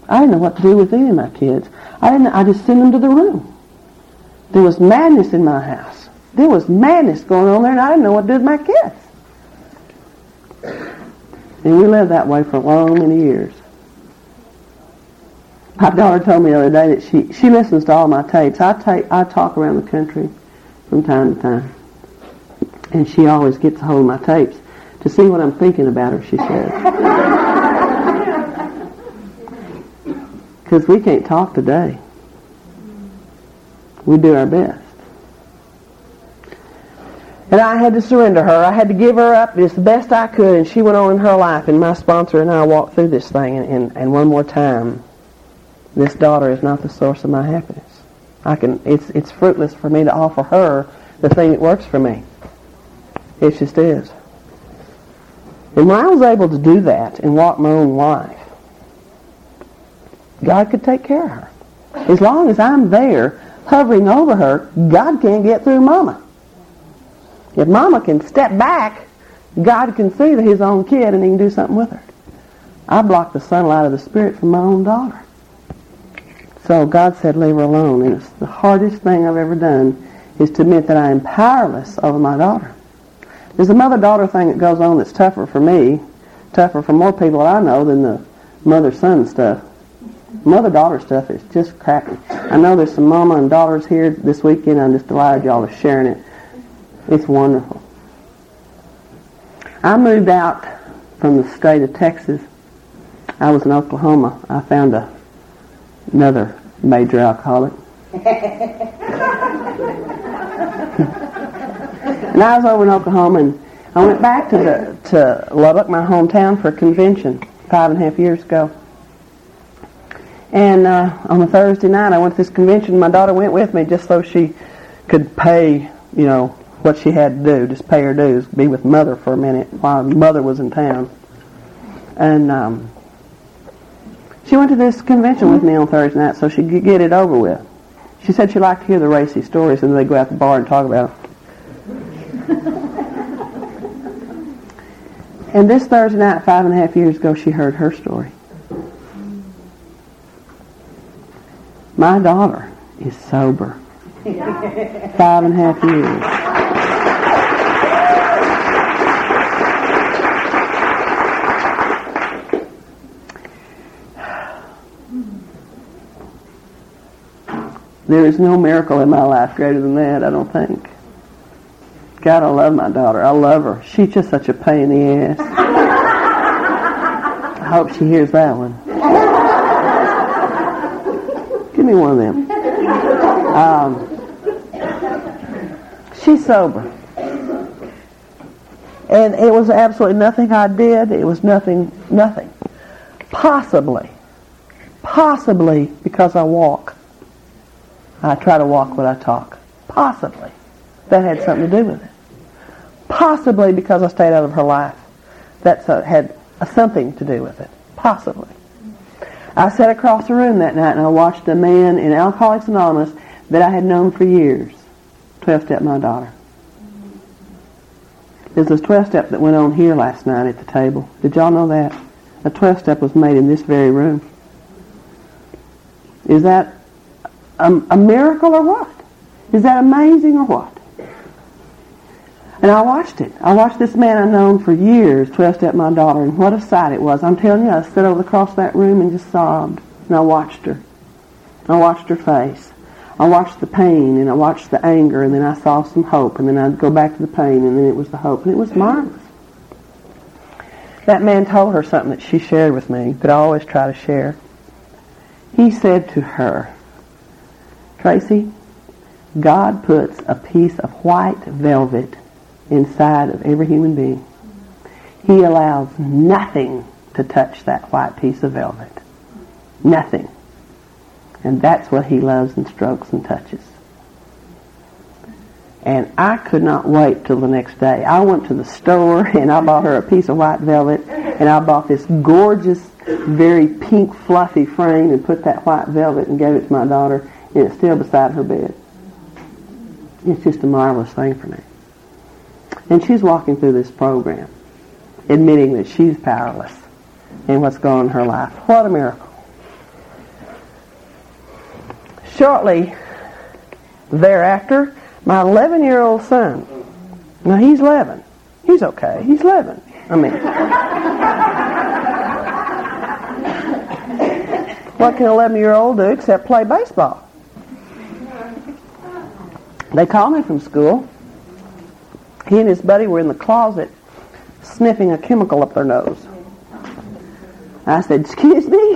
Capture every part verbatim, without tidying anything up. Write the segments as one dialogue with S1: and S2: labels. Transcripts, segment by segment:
S1: I didn't know what to do with any of my kids. I didn't. I just sent them to the room. There was madness in my house. There was madness going on there, and I didn't know what to do with my kids. And we lived that way for long many years. My daughter told me the other day that she, she listens to all my tapes. I take I talk around the country from time to time. And she always gets a hold of my tapes to see what I'm thinking about her, she says. Because we can't talk today. We do our best. And I had to surrender her. I had to give her up as the best I could, and she went on in her life, and my sponsor and I walked through this thing, and, and, and one more time, this daughter is not the source of my happiness. I can. It's it's fruitless for me to offer her the thing that works for me. It just is. And when I was able to do that and walk my own life, God could take care of her. As long as I'm there, hovering over her, God can't get through Mama. If Mama can step back, God can see that his own kid and he can do something with her. I blocked the sunlight of the Spirit from my own daughter. So God said, leave her alone. And it's the hardest thing I've ever done is to admit that I am powerless over my daughter. There's a mother-daughter thing that goes on that's tougher for me, tougher for more people that I know than the mother-son stuff. Mother-daughter stuff is just crappy. I know there's some mama and daughters here this weekend. I'm just delighted y'all are sharing it. It's wonderful. I moved out from the state of Texas. I was in Oklahoma. I found a, another major alcoholic. And I was over in Oklahoma, and I went back to the to Lubbock, my hometown, for a convention five and a half years ago. And uh, on a Thursday night, I went to this convention. My daughter went with me just so she could pay, you know, what she had to do, just pay her dues, be with Mother for a minute while Mother was in town. And um, she went to this convention with me on Thursday night so she could get it over with. She said she liked to hear the racy stories, and they go out to the bar and talk about them. And this Thursday night, five and a half years ago, she heard her story. My daughter is sober. Five and a half years. There is no miracle in my life greater than that, I don't think. God, I love my daughter. I love her. She's just such a pain in the ass. I hope she hears that one. Give me one of them. Um, she's sober. And it was absolutely nothing I did. It was nothing, nothing. Possibly, possibly because I walk. I try to walk what I talk. Possibly. That had something to do with it. Possibly because I stayed out of her life. That uh, had uh, something to do with it. Possibly. I sat across the room that night and I watched a man in Alcoholics Anonymous that I had known for years twelve-step my daughter. There's a twelve-step that went on here last night at the table. Did y'all know that? A twelve-step was made in this very room. Is that a, a miracle or what? Is that amazing or what? And I watched it. I watched this man I've known for years twelve-step my daughter, and what a sight it was. I'm telling you, I sat over across that room and just sobbed. And I watched her. I watched her face. I watched the pain, and I watched the anger, and then I saw some hope, and then I'd go back to the pain, and then it was the hope, and it was marvelous. That man told her something that she shared with me that I always try to share. He said to her, Tracy, God puts a piece of white velvet inside of every human being. He allows nothing to touch that white piece of velvet. Nothing. And that's what he loves and strokes and touches. And I could not wait till the next day. I went to the store and I bought her a piece of white velvet, and I bought this gorgeous, very pink, fluffy frame and put that white velvet and gave it to my daughter, and it's still beside her bed. It's just a marvelous thing for me. And she's walking through this program, admitting that she's powerless in what's going on in her life. What a miracle. shortly thereafter, my eleven-year-old son, now he's eleven. He's okay. He's eleven. I mean, what can an eleven-year-old do except play baseball? They called me from school. He and his buddy were in the closet sniffing a chemical up their nose. I said, excuse me?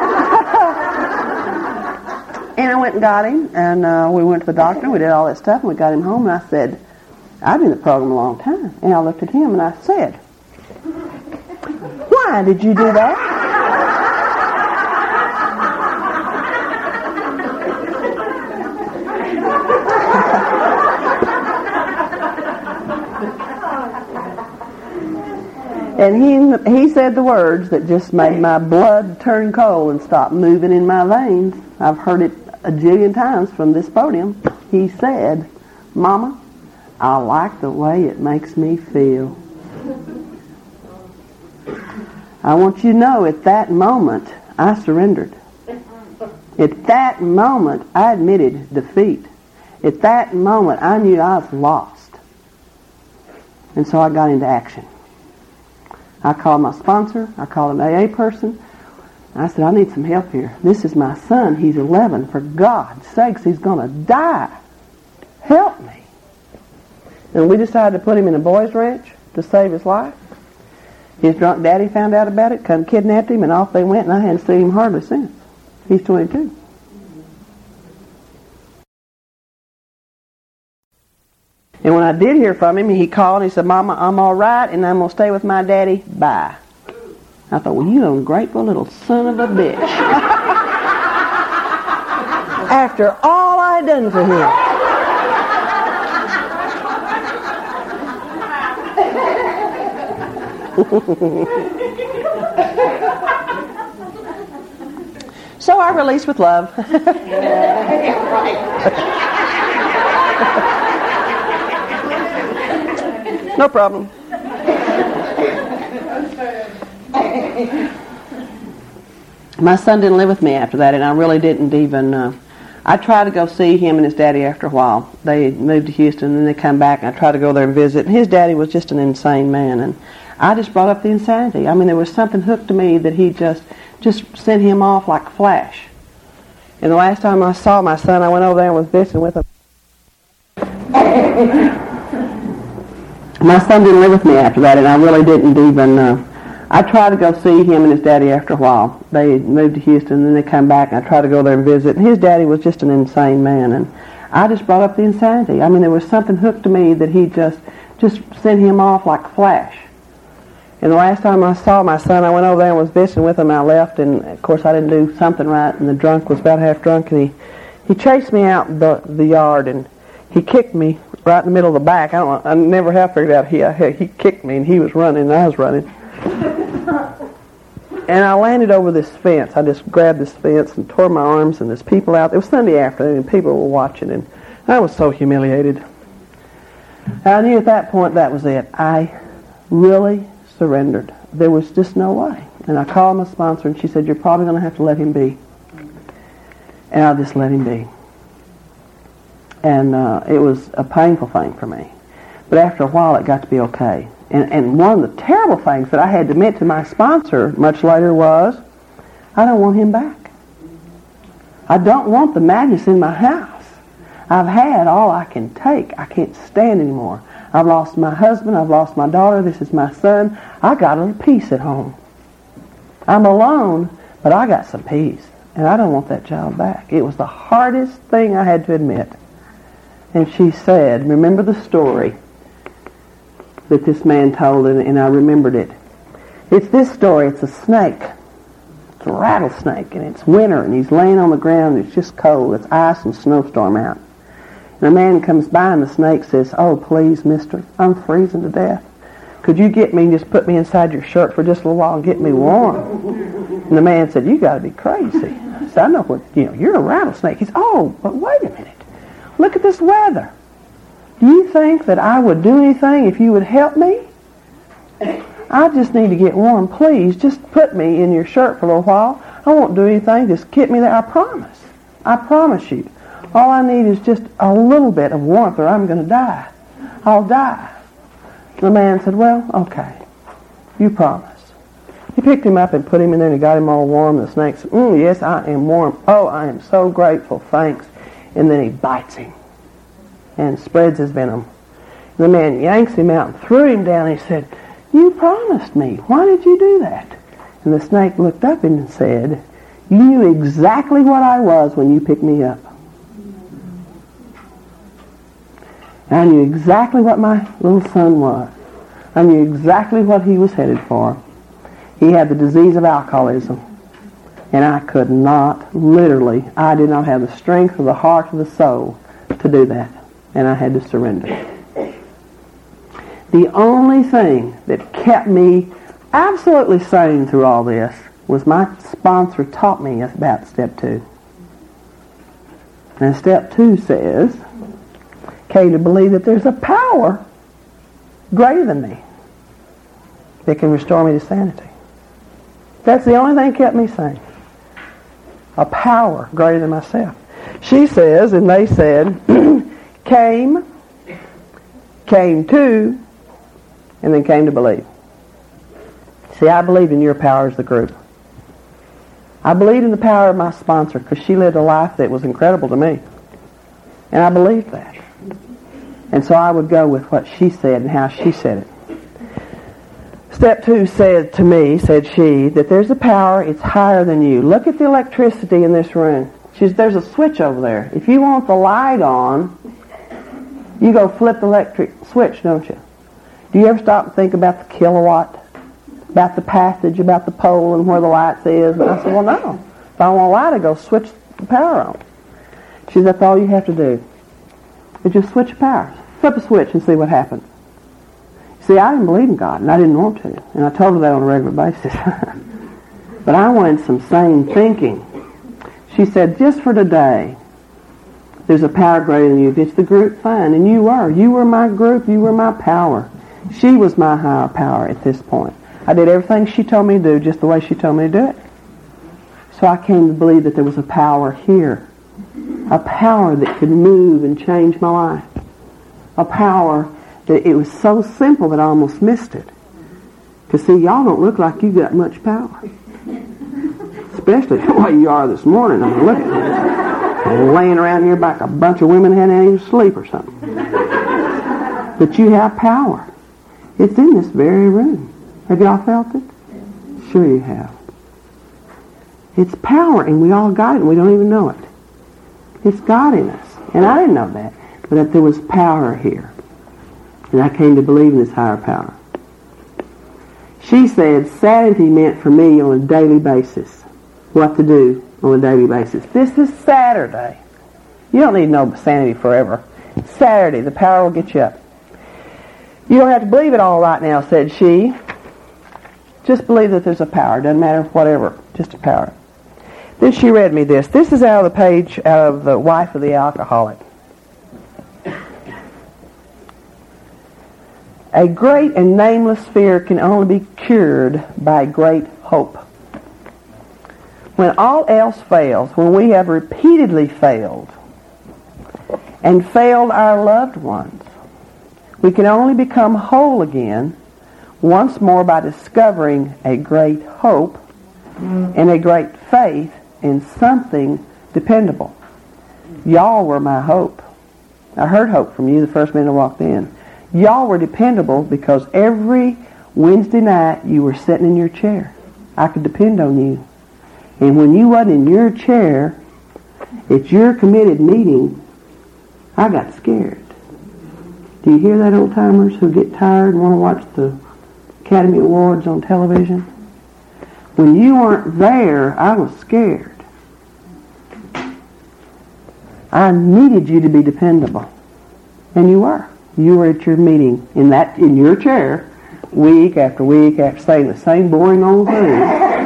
S1: And I went and got him, and uh, we went to the doctor, we did all that stuff, and we got him home, and I said, I've been in the program a long time. And I looked at him, and I said, why did you do that? And he he said the words that just made my blood turn cold and stop moving in my veins. I've heard it a jillion times from this podium. He said, Mama, I like the way it makes me feel. I want you to know at that moment, I surrendered. At that moment, I admitted defeat. At that moment, I knew I was lost. And so I got into action. I called my sponsor. I called an A A person. I said, I need some help here. This is my son. He's eleven. For God's sakes, he's going to die. Help me. And we decided to put him in a boys' ranch to save his life. His drunk daddy found out about it, come kidnapped him, and off they went, and I hadn't seen him hardly since. He's twenty-two. And when I did hear from him, he called and he said, Mama, I'm all right, and I'm going to stay with my daddy. Bye. I thought, well, you ungrateful little son of a bitch. After all I had done for him. So I released with love. No problem. My son didn't live with me after that, and I really didn't even... Uh, I tried to go see him and his daddy after a while. They moved to Houston, and then they come back, and I tried to go there and visit. And his daddy was just an insane man, and I just brought up the insanity. I mean, there was something hooked to me that he just, just sent him off like a flash. And the last time I saw my son, I went over there and was visiting with him. My son didn't live with me after that, and I really didn't even... Uh, I tried to go see him and his daddy after a while. They moved to Houston, and then they come back, and I tried to go there and visit. And his daddy was just an insane man, and I just brought up the insanity. I mean, there was something hooked to me that he just, just sent him off like a flash. And the last time I saw my son, I went over there and was visiting with him, and I left, and of course I didn't do something right, and the drunk was about half drunk, and he, he chased me out the, the yard, and he kicked me right in the middle of the back. I don't. I never have figured out he he kicked me, and he was running, and I was running. And I landed over this fence. I just grabbed this fence and tore my arms, and there's people out. It was Sunday afternoon, and people were watching, and I was so humiliated. I knew at that point that was it. I really surrendered. There was just no way. And I called my sponsor, and she said, you're probably going to have to let him be. And I just let him be. And uh, it was a painful thing for me. But after a while, it got to be okay. And, and one of the terrible things that I had to admit to my sponsor much later was, I don't want him back. I don't want the madness in my house. I've had all I can take. I can't stand anymore. I've lost my husband. I've lost my daughter. This is my son. I got a little peace at home. I'm alone, but I got some peace. And I don't want that child back. It was the hardest thing I had to admit. And she said, remember the story that this man told, and, and I remembered it. It's this story. It's a snake. It's a rattlesnake, and it's winter, and he's laying on the ground, and it's just cold. It's ice and snowstorm out. And a man comes by, and the snake says, oh, please, mister, I'm freezing to death. Could you get me and just put me inside your shirt for just a little while and get me warm? And the man said, you got to be crazy. I said, I know what, you know, you're a rattlesnake. He said, oh, but wait a minute. Look at this weather. Do you think that I would do anything if you would help me? I just need to get warm. Please, just put me in your shirt for a little while. I won't do anything. Just get me there. I promise. I promise you. All I need is just a little bit of warmth or I'm going to die. I'll die. The man said, well, okay. You promise. He picked him up and put him in there and he got him all warm. The snake said, mm, yes, I am warm. Oh, I am so grateful. Thanks. And then he bites him and spreads his venom. The man yanks him out and threw him down. He said, you promised me. Why did you do that? And the snake looked up and said, you knew exactly what I was when you picked me up. I knew exactly what my little son was. I knew exactly what he was headed for. He had the disease of alcoholism. And I could not, literally, I did not have the strength of the heart of the soul to do that. And I had to surrender. The only thing that kept me absolutely sane through all this was my sponsor taught me about step two. And step two says, came to believe that there's a power greater than me that can restore me to sanity. That's the only thing that kept me sane. A power greater than myself. She says, and they said, came, came to, and then came to believe. See, I believed in your power as the group. I believed in the power of my sponsor because she lived a life that was incredible to me. And I believed that. And so I would go with what she said and how she said it. Step two said to me, said she, that there's a power, it's higher than you. Look at the electricity in this room. She's, there's a switch over there. If you want the light on, you go flip the electric switch, don't you? Do you ever stop and think about the kilowatt, about the passage, about the pole and where the lights is? And I said, well, no. If I want a light, I go switch the power on. She said, that's all you have to do. Is just switch power. Flip a switch and see what happens. See, I didn't believe in God, and I didn't want to. And I told her that on a regular basis. But I wanted some sane thinking. She said, just for today, there's a power greater than you. If it's the group, fine. And you were. You were my group. You were my power. She was my higher power at this point. I did everything she told me to do just the way she told me to do it. So I came to believe that there was a power here. A power that could move and change my life. A power that it was so simple that I almost missed it. Because see, y'all don't look like you got much power. Especially the way you are this morning. I mean, look at you. Laying around here like a bunch of women hadn't any sleep or something. But you have power. It's in this very room. Have y'all felt it? Sure you have. It's power, and we all got it, and we don't even know it. It's God in us. And I didn't know that. But that there was power here. And I came to believe in this higher power. She said sanity meant for me on a daily basis. What to do on a daily basis. This is Saturday. You don't need no sanity forever. It's Saturday. The power will get you up. You don't have to believe it all right now, said she. Just believe that there's a power. Doesn't matter whatever. Just a power. Then she read me this. This is out of the page, out of The Wife of the Alcoholic. A great and nameless fear can only be cured by great hope. When all else fails, when we have repeatedly failed and failed our loved ones, we can only become whole again once more by discovering a great hope and a great faith in something dependable. Y'all were my hope. I heard hope from you the first minute I walked in. Y'all were dependable because every Wednesday night you were sitting in your chair. I could depend on you. And when you wasn't in your chair, at your committed meeting, I got scared. Do you hear that, old timers who get tired and want to watch the Academy Awards on television? When you weren't there, I was scared. I needed you to be dependable. And you were. You were at your meeting in that in your chair, week after week after saying the same boring old thing.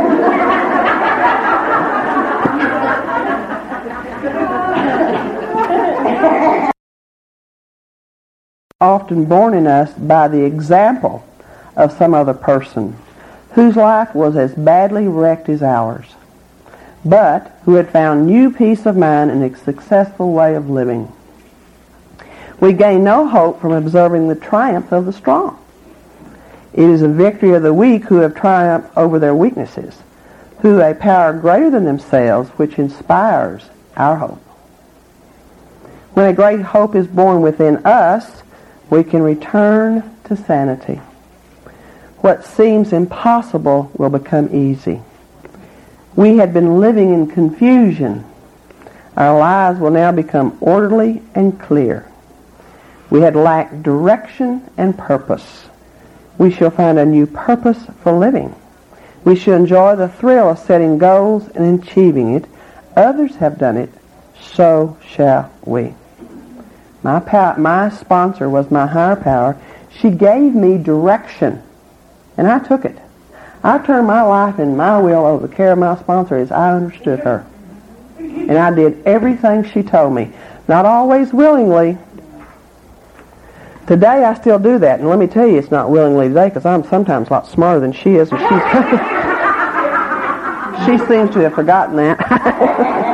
S1: Often born in us by the example of some other person whose life was as badly wrecked as ours. but who had found new peace of mind and a successful way of living. We gain no hope from observing the triumph of the strong. It is a victory of the weak who have triumphed over their weaknesses, who a power greater than themselves which inspires our hope. When a great hope is born within us, we can return to sanity. What seems impossible will become easy. We had been living in confusion. Our lives will now become orderly and clear. We had lacked direction and purpose. We shall find a new purpose for living. We shall enjoy the thrill of setting goals and achieving it. Others have done it, so shall we. My power, my sponsor was my higher power. She gave me direction, and I took it. I turned my life and my will over the care of my sponsor as I understood her. And I did everything she told me. Not always willingly. Today I still do that, and let me tell you, it's not willingly today because I'm sometimes a lot smarter than she is, and she's she seems to have forgotten that.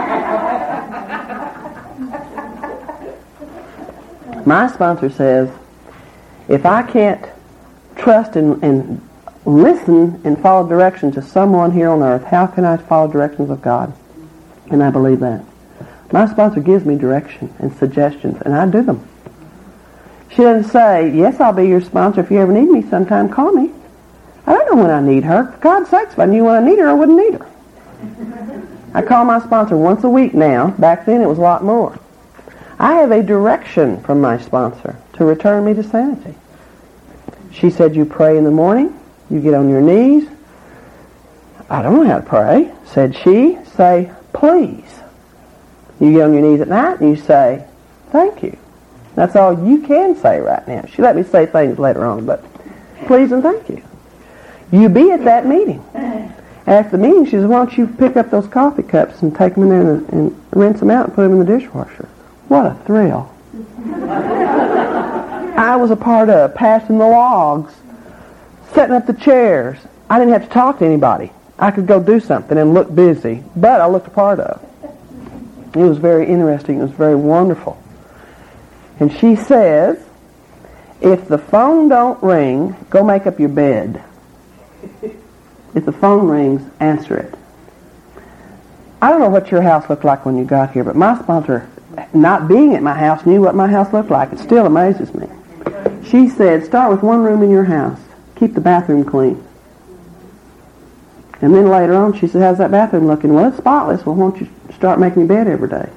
S1: My sponsor says, if I can't trust and, and listen and follow directions to someone here on earth, how can I follow directions of God? And I believe that. My sponsor gives me direction and suggestions, and I do them. She doesn't say, yes, I'll be your sponsor. If you ever need me sometime, call me. I don't know when I need her. For God's sakes, if I knew when I need her, I wouldn't need her. I call my sponsor once a week now. Back then, it was a lot more. I have a direction from my sponsor to return me to sanity. She said, you pray in the morning, you get on your knees. I don't know how to pray, said she. Say, please. You get on your knees at night and you say, thank you. That's all you can say right now. She let me say things later on, but please and thank you. You be at that meeting. After the meeting, she says, why don't you pick up those coffee cups and take them in there and, and rinse them out and put them in the dishwasher. What a thrill. I was a part of passing the logs, setting up the chairs. I didn't have to talk to anybody. I could go do something and look busy, but I looked a part of. It was very interesting. It was very wonderful. And she says, if the phone don't ring, go make up your bed. If the phone rings, answer it. I don't know what your house looked like when you got here, but my sponsor, not being at my house, knew what my house looked like. It still amazes me. She said, start with one room in your house. Keep the bathroom clean. And then later on, she said, how's that bathroom looking? Well, it's spotless. Well, why don't you start making your bed every day?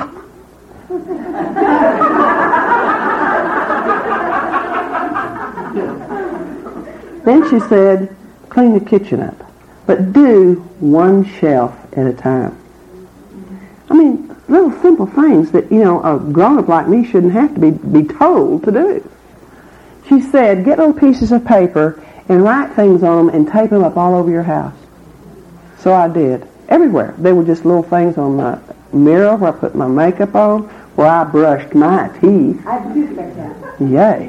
S1: Then she said, clean the kitchen up. But do one shelf at a time. I mean, little simple things that, you know, a grown-up like me shouldn't have to be, be told to do. She said, get little pieces of paper and write things on them and tape them up all over your house. So I did. Everywhere. They were just little things on my mirror where I put my makeup on, where I brushed my teeth.
S2: I do like that.
S1: Yay.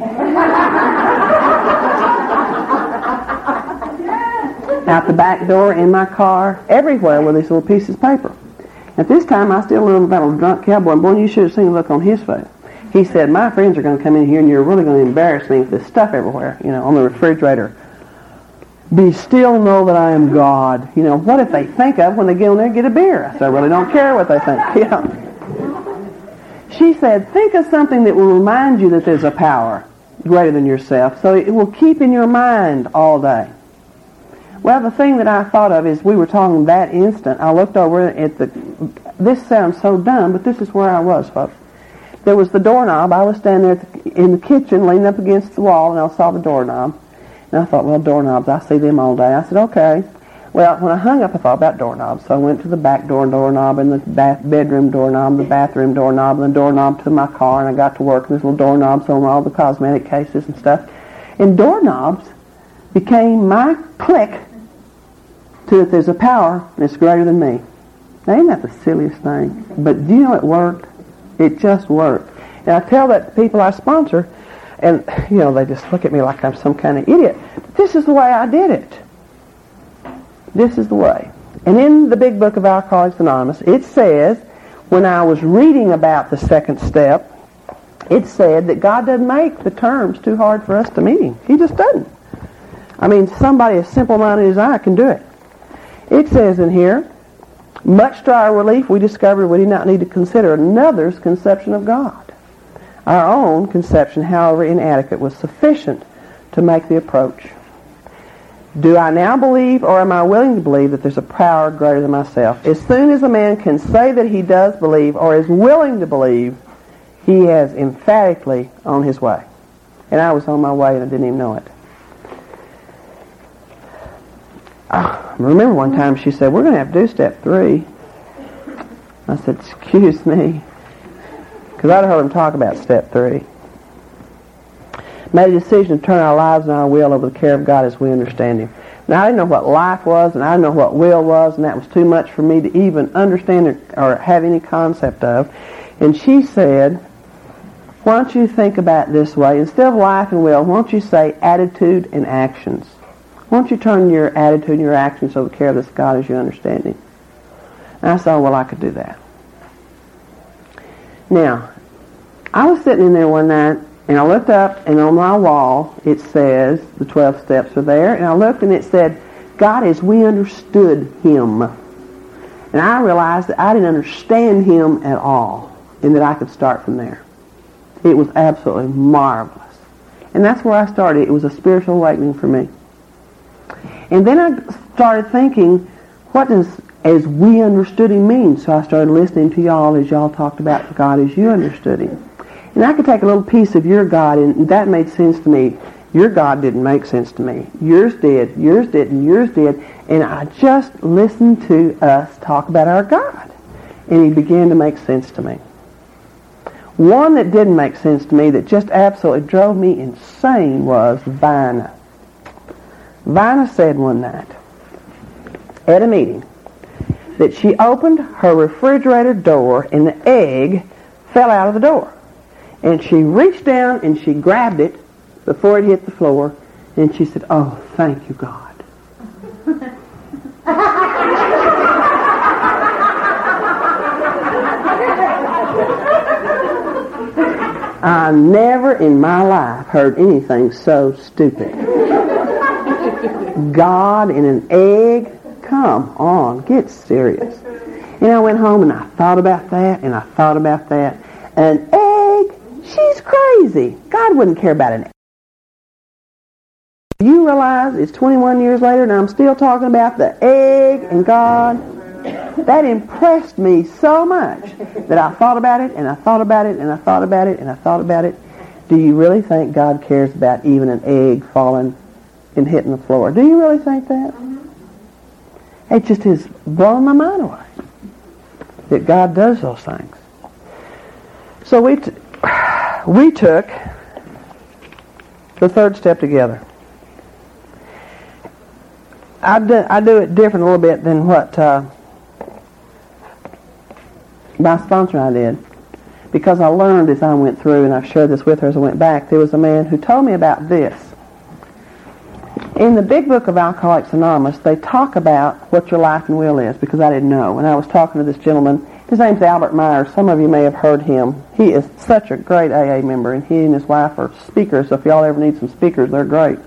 S1: Out the back door, in my car, everywhere were these little pieces of paper. At this time, I still lived about a drunk cowboy, and boy, you should have seen the look on his face. He said, my friends are going to come in here, and you're really going to embarrass me with this stuff everywhere, you know, on the refrigerator. Be still, know that I am God. You know, what if they think of when they get on there and get a beer? I said, I really don't care what they think. You know. She said, think of something that will remind you that there's a power greater than yourself, so it will keep in your mind all day. Well, the thing that I thought of is we were talking that instant. I looked over at the, this sounds so dumb, but this is where I was, folks. There was the doorknob. I was standing there at the, in the kitchen leaning up against the wall, and I saw the doorknob. And I thought, well, doorknobs, I see them all day. I said, okay. Well, when I hung up, I thought about doorknobs. So I went to the back door doorknob and the bath, bedroom doorknob, the bathroom doorknob, and the doorknob to my car, and I got to work, and there's little doorknobs on all the cosmetic cases and stuff. And doorknobs became my click to that there's a power that's greater than me. Now, isn't that the silliest thing? But do you know it worked? It just worked. And I tell that to people I sponsor, and, you know, they just look at me like I'm some kind of idiot. But this is the way I did it. This is the way. And in the big book of Alcoholics Anonymous, it says, when I was reading about the second step, it said that God doesn't make the terms too hard for us to meet Him. He just doesn't. I mean, somebody as simple-minded as I can do it. It says in here, much to our relief, we discovered we did not need to consider another's conception of God. Our own conception, however inadequate, was sufficient to make the approach. Do I now believe, or am I willing to believe, that there's a power greater than myself? As soon as a man can say that he does believe, or is willing to believe, he has emphatically on his way. And I was on my way and I didn't even know it. I remember one time she said, we're going to have to do step three. I said, excuse me. Because I'd heard him talk about step three. Made a decision to turn our lives and our will over the care of God as we understand Him. Now, I didn't know what life was, and I didn't know what will was, and that was too much for me to even understand or, or have any concept of. And she said, why don't you think about it this way? Instead of life and will, why don't you say attitude and actions? Why don't you turn your attitude and your actions over the care of this God as you understand Him? And I said, oh, well, I could do that. Now, I was sitting in there one night, and I looked up, and on my wall, it says, the twelve steps are there, and I looked, and it said, God as we understood Him. And I realized that I didn't understand Him at all, and that I could start from there. It was absolutely marvelous. And that's where I started. It was a spiritual awakening for me. And then I started thinking, what does as we understood Him mean? So I started listening to y'all as y'all talked about God as you understood Him. And I could take a little piece of your God, and that made sense to me. Your God didn't make sense to me. Yours did. Yours didn't. Yours did. And I just listened to us talk about our God. And He began to make sense to me. One that didn't make sense to me, that just absolutely drove me insane, was Vina. Vina said one night at a meeting that she opened her refrigerator door and the egg fell out of the door. And she reached down and she grabbed it before it hit the floor, and she said, oh, thank you, God. I never in my life heard anything so stupid. God in an egg? Come on, get serious. And I went home and I thought about that, and I thought about that. An egg? She's crazy. God wouldn't care about an egg. You realize it's twenty-one years later and I'm still talking about the egg and God? That impressed me so much that I thought about it, and I thought about it, and I thought about it, and I thought about it. Do you really think God cares about even an egg falling and hitting the floor? Do you really think that? It just is blowing my mind away that God does those things. So we t- we took the third step together. I do, I do it different a little bit than what uh, my sponsor and I did, because I learned as I went through, and I've shared this with her as I went back. There was a man who told me about this. In the big book of Alcoholics Anonymous, they talk about what your life and will is, because I didn't know. And I was talking to this gentleman. His name's Albert Myers. Some of you may have heard him. He is such a great A A member, and he and his wife are speakers, so if y'all ever need some speakers, they're great.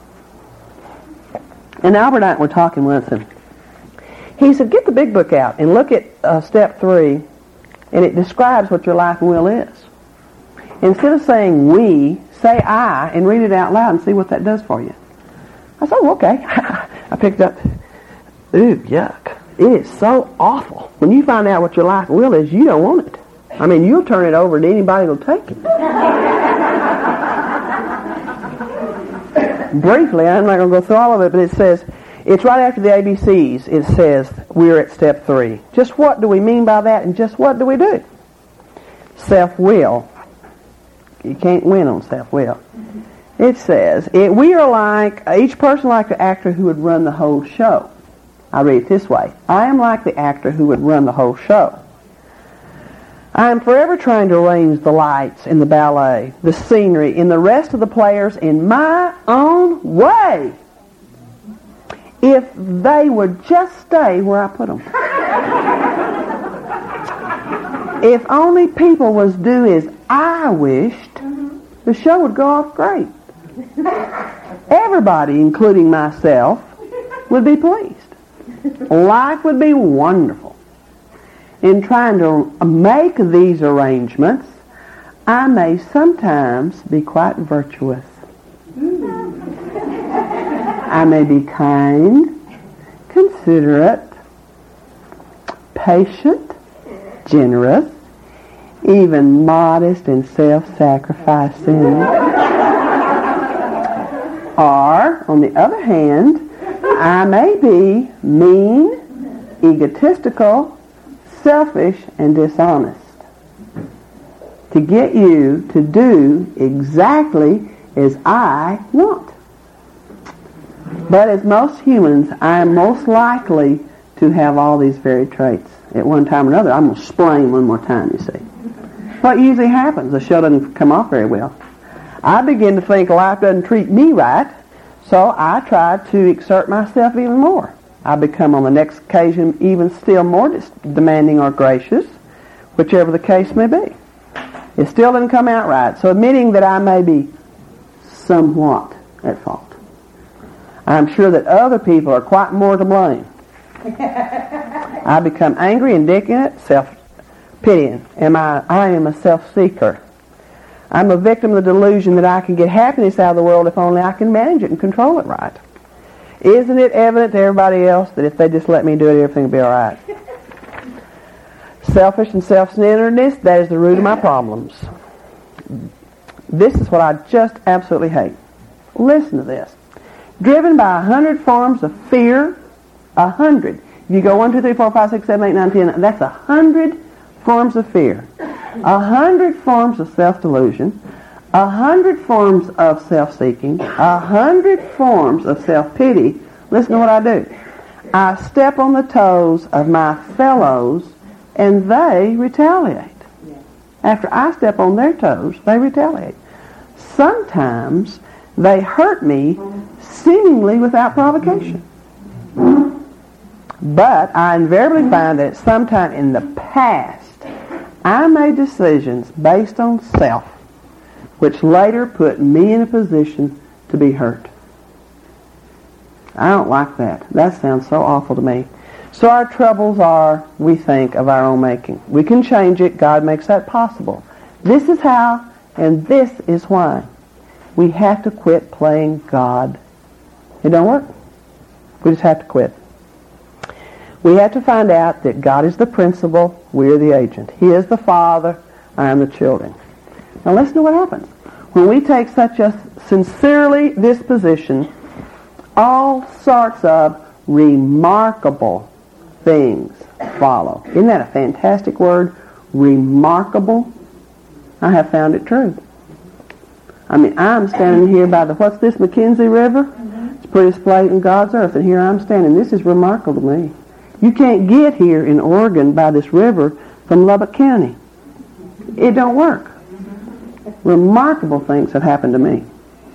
S1: And Albert and I were talking once, and he said, get the big book out and look at uh, step three, and it describes what your life and will is. Instead of saying we, say I, and read it out loud and see what that does for you. I said, oh, okay. I picked up, ooh, yuck. It is so awful. When you find out what your life and will is, you don't want it. I mean, you'll turn it over to anybody that'll take it. Briefly, I'm not going to go through all of it, but it says, it's right after the A B Cs. It says, we're at step three. Just what do we mean by that, and just what do we do? Self-will. You can't win on self-will. It says, it, we are like, each person like the actor who would run the whole show. I read it this way. I am like the actor who would run the whole show. I am forever trying to arrange the lights in the ballet, the scenery, and the rest of the players in my own way. if they would just stay where I put them. If only people was do as I wished, the show would go off great. Everybody, including myself, would be pleased. Life would be wonderful. In trying to make these arrangements, I may sometimes be quite virtuous. I may be kind, considerate, patient, generous, even modest and self-sacrificing. Or, on the other hand, I may be mean, egotistical, selfish, and dishonest. To get you to do exactly as I want. But as most humans, I am most likely to have all these very traits at one time or another. I'm going to explain one more time, you see. What usually happens, the show doesn't come off very well. I begin to think life doesn't treat me right, so I try to exert myself even more. I become on the next occasion even still more dis- demanding or gracious, whichever the case may be. It still didn't come out right, so admitting that I may be somewhat at fault. I'm sure that other people are quite more to blame. I become angry, indignant, self-pitying. Am I, I am a self-seeker. I'm a victim of the delusion that I can get happiness out of the world if only I can manage it and control it right. Isn't it evident to everybody else that if they just let me do it, everything will be all right? Selfish and self-centeredness, that is the root of my problems. This is what I just absolutely hate. Listen to this. Driven by a hundred forms of fear, a hundred. If you go one, two, three, four, five, six, seven, eight, nine, ten, that's a hundred forms of fear. A hundred forms of self-delusion. A hundred forms of self-seeking. A hundred forms of self-pity. Listen to what I do. I step on the toes of my fellows and they retaliate. After I step on their toes, they retaliate. Sometimes they hurt me seemingly without provocation. But I invariably find that sometime in the past, I made decisions based on self, which later put me in a position to be hurt. I don't like that. That sounds so awful to me. So our troubles are, we think, of our own making. We can change it. God makes that possible. This is how, and this is why. We have to quit playing God. It don't work. We just have to quit. We have to find out that God is the principal, we are the agent. He is the Father, I am the children. Now listen to what happens. When we take such a sincerely disposition, all sorts of remarkable things follow. Isn't that a fantastic word? Remarkable. I have found it true. I mean, I'm standing here by the, what's this, Mackenzie River? Mm-hmm. It's the prettiest place in God's earth, and here I'm standing. This is remarkable to me. You can't get here in Oregon by this river from Lubbock County. It don't work. Remarkable things have happened to me.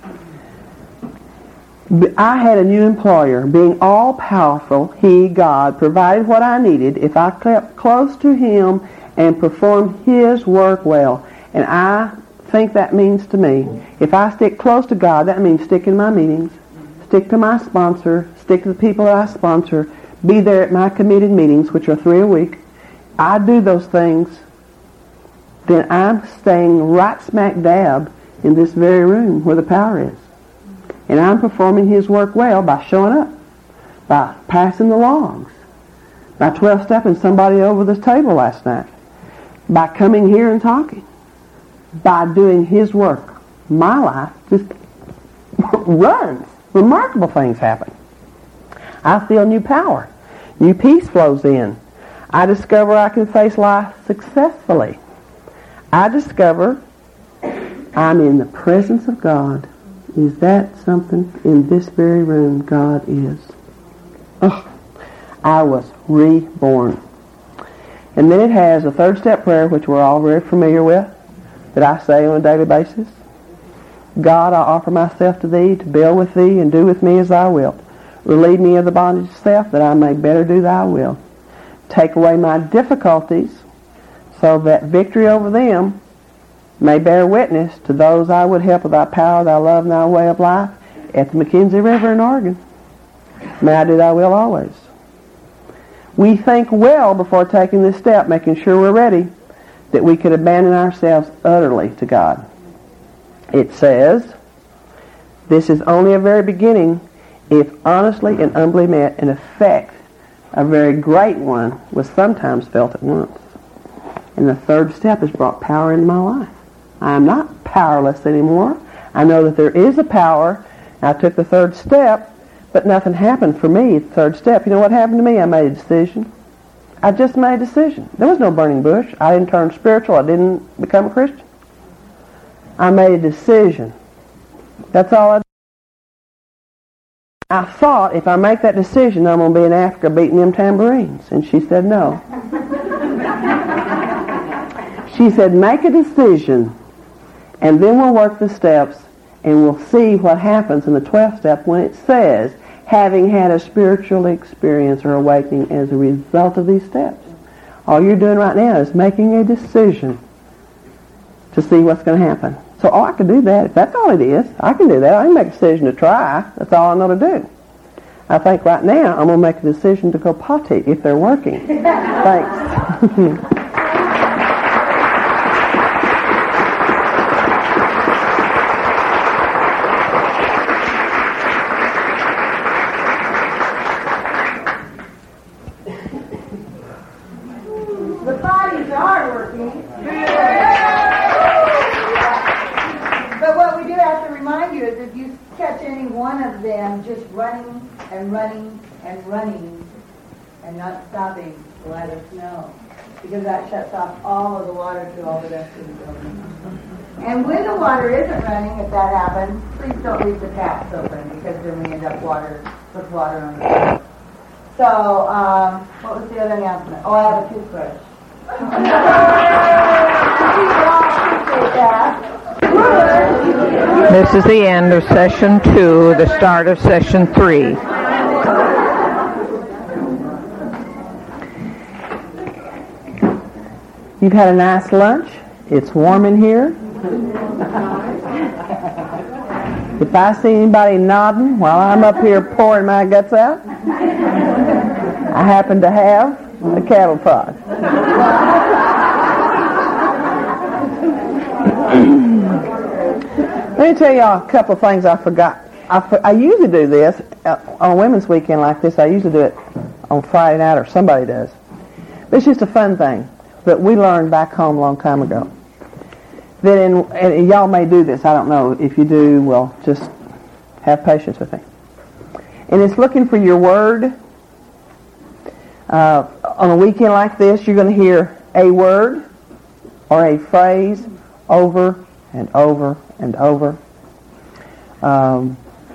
S1: I had a new employer. Being all-powerful, he, God, provided what I needed if I kept close to him and performed his work well. And I think that means to me, if I stick close to God, that means stick in my meetings, stick to my sponsor, stick to the people that I sponsor, be there at my committed meetings, which are three a week. I do those things, then I'm staying right smack dab in this very room where the power is. And I'm performing his work well by showing up, by passing the logs, by twelve-stepping somebody over this table last night, by coming here and talking, by doing his work. My life just runs. Remarkable things happen. I feel new power. New peace flows in. I discover I can face life successfully. I discover I'm in the presence of God. Is that something? In this very room, God is. Oh, I was reborn. And then it has a third step prayer, which we're all very familiar with, that I say on a daily basis. God, I offer myself to thee to build with thee and do with me as thou wilt. Relieve me of the bondage of self, that I may better do thy will. Take away my difficulties, so that victory over them may bear witness to those I would help with thy power, thy love, and thy way of life at the McKenzie River in Oregon. May I do thy will always. We think well before taking this step, making sure we're ready, that we could abandon ourselves utterly to God. It says, this is only a very beginning, if honestly and humbly met, an effect, a very great one, was sometimes felt at once. And the third step has brought power into my life. I am not powerless anymore. I know that there is a power. I took the third step, but nothing happened for me at the third step. You know what happened to me? I made a decision. I just made a decision. There was no burning bush. I didn't turn spiritual. I didn't become a Christian. I made a decision. That's all I did. I thought, if I make that decision, I'm going to be in Africa beating them tambourines. And she said no. She said, make a decision, and then we'll work the steps, and we'll see what happens in the twelfth step when it says, having had a spiritual experience or awakening as a result of these steps. All you're doing right now is making a decision to see what's going to happen. So, oh, I can do that. If that's all it is, I can do that. I can make a decision to try. That's all I know to do. I think right now I'm going to make a decision to go potty if they're working. Thanks.
S2: Just running and running and running and not stopping to let us know, because that shuts off all of the water to all the rest of the building. And when the water isn't running, if that happens, please don't leave the taps open, because then we end up water with water on the floor. So, um, what was the other announcement? Oh, I have a toothbrush. Appreciate that.
S3: This is the end of session two, the start of session three.
S1: You've had a nice lunch. It's warm in here. If I see anybody nodding while I'm up here pouring my guts out, I happen to have a cattle prod. Let me tell y'all a couple of things I forgot. I, I usually do this uh, on a women's weekend like this. I usually do it on Friday night, or somebody does. But it's just a fun thing that we learned back home a long time ago. That in, and y'all may do this. I don't know. If you do, well, just have patience with me. And it's looking for your word. Uh, on a weekend like this, you're going to hear a word or a phrase over and over and over. Um,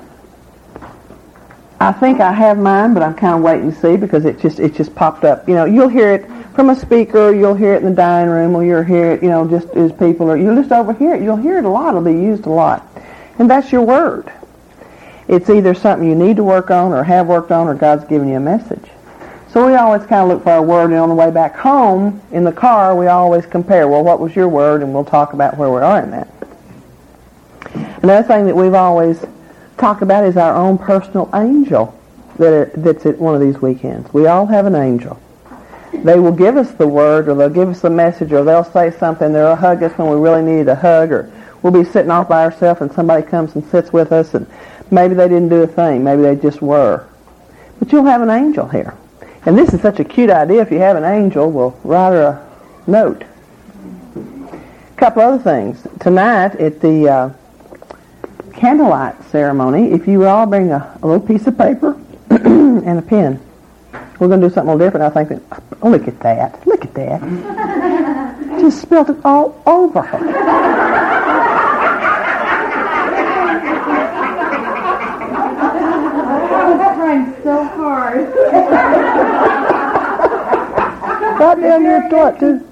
S1: I think I have mine, but I'm kind of waiting to see, because it just it just popped up. You know, you'll hear it from a speaker, you'll hear it in the dining room, or you'll hear it, you know, just as people are. You'll just overhear it. You'll hear it a lot. It'll be used a lot, and that's your word. It's either something you need to work on, or have worked on, or God's given you a message. So we always kind of look for our word, and on the way back home in the car, we always compare. Well, what was your word? And we'll talk about where we are in that. Another thing that we've always talked about is our own personal angel that are, that's at one of these weekends. We all have an angel. They will give us the word, or they'll give us a message, or they'll say something. They'll hug us when we really needed a hug, or we'll be sitting off by ourselves and somebody comes and sits with us, and maybe they didn't do a thing. Maybe they just were. But you'll have an angel here. And this is such a cute idea. If you have an angel, we'll write her a note. A couple other things. Tonight at the uh, candlelight ceremony, if you would all bring a, a little piece of paper and a pen. We're going to do something a little different. I think that, oh, look at that. Look at that. Just spilled it all over her.
S2: I was trying so hard.
S1: Right down your throat, too.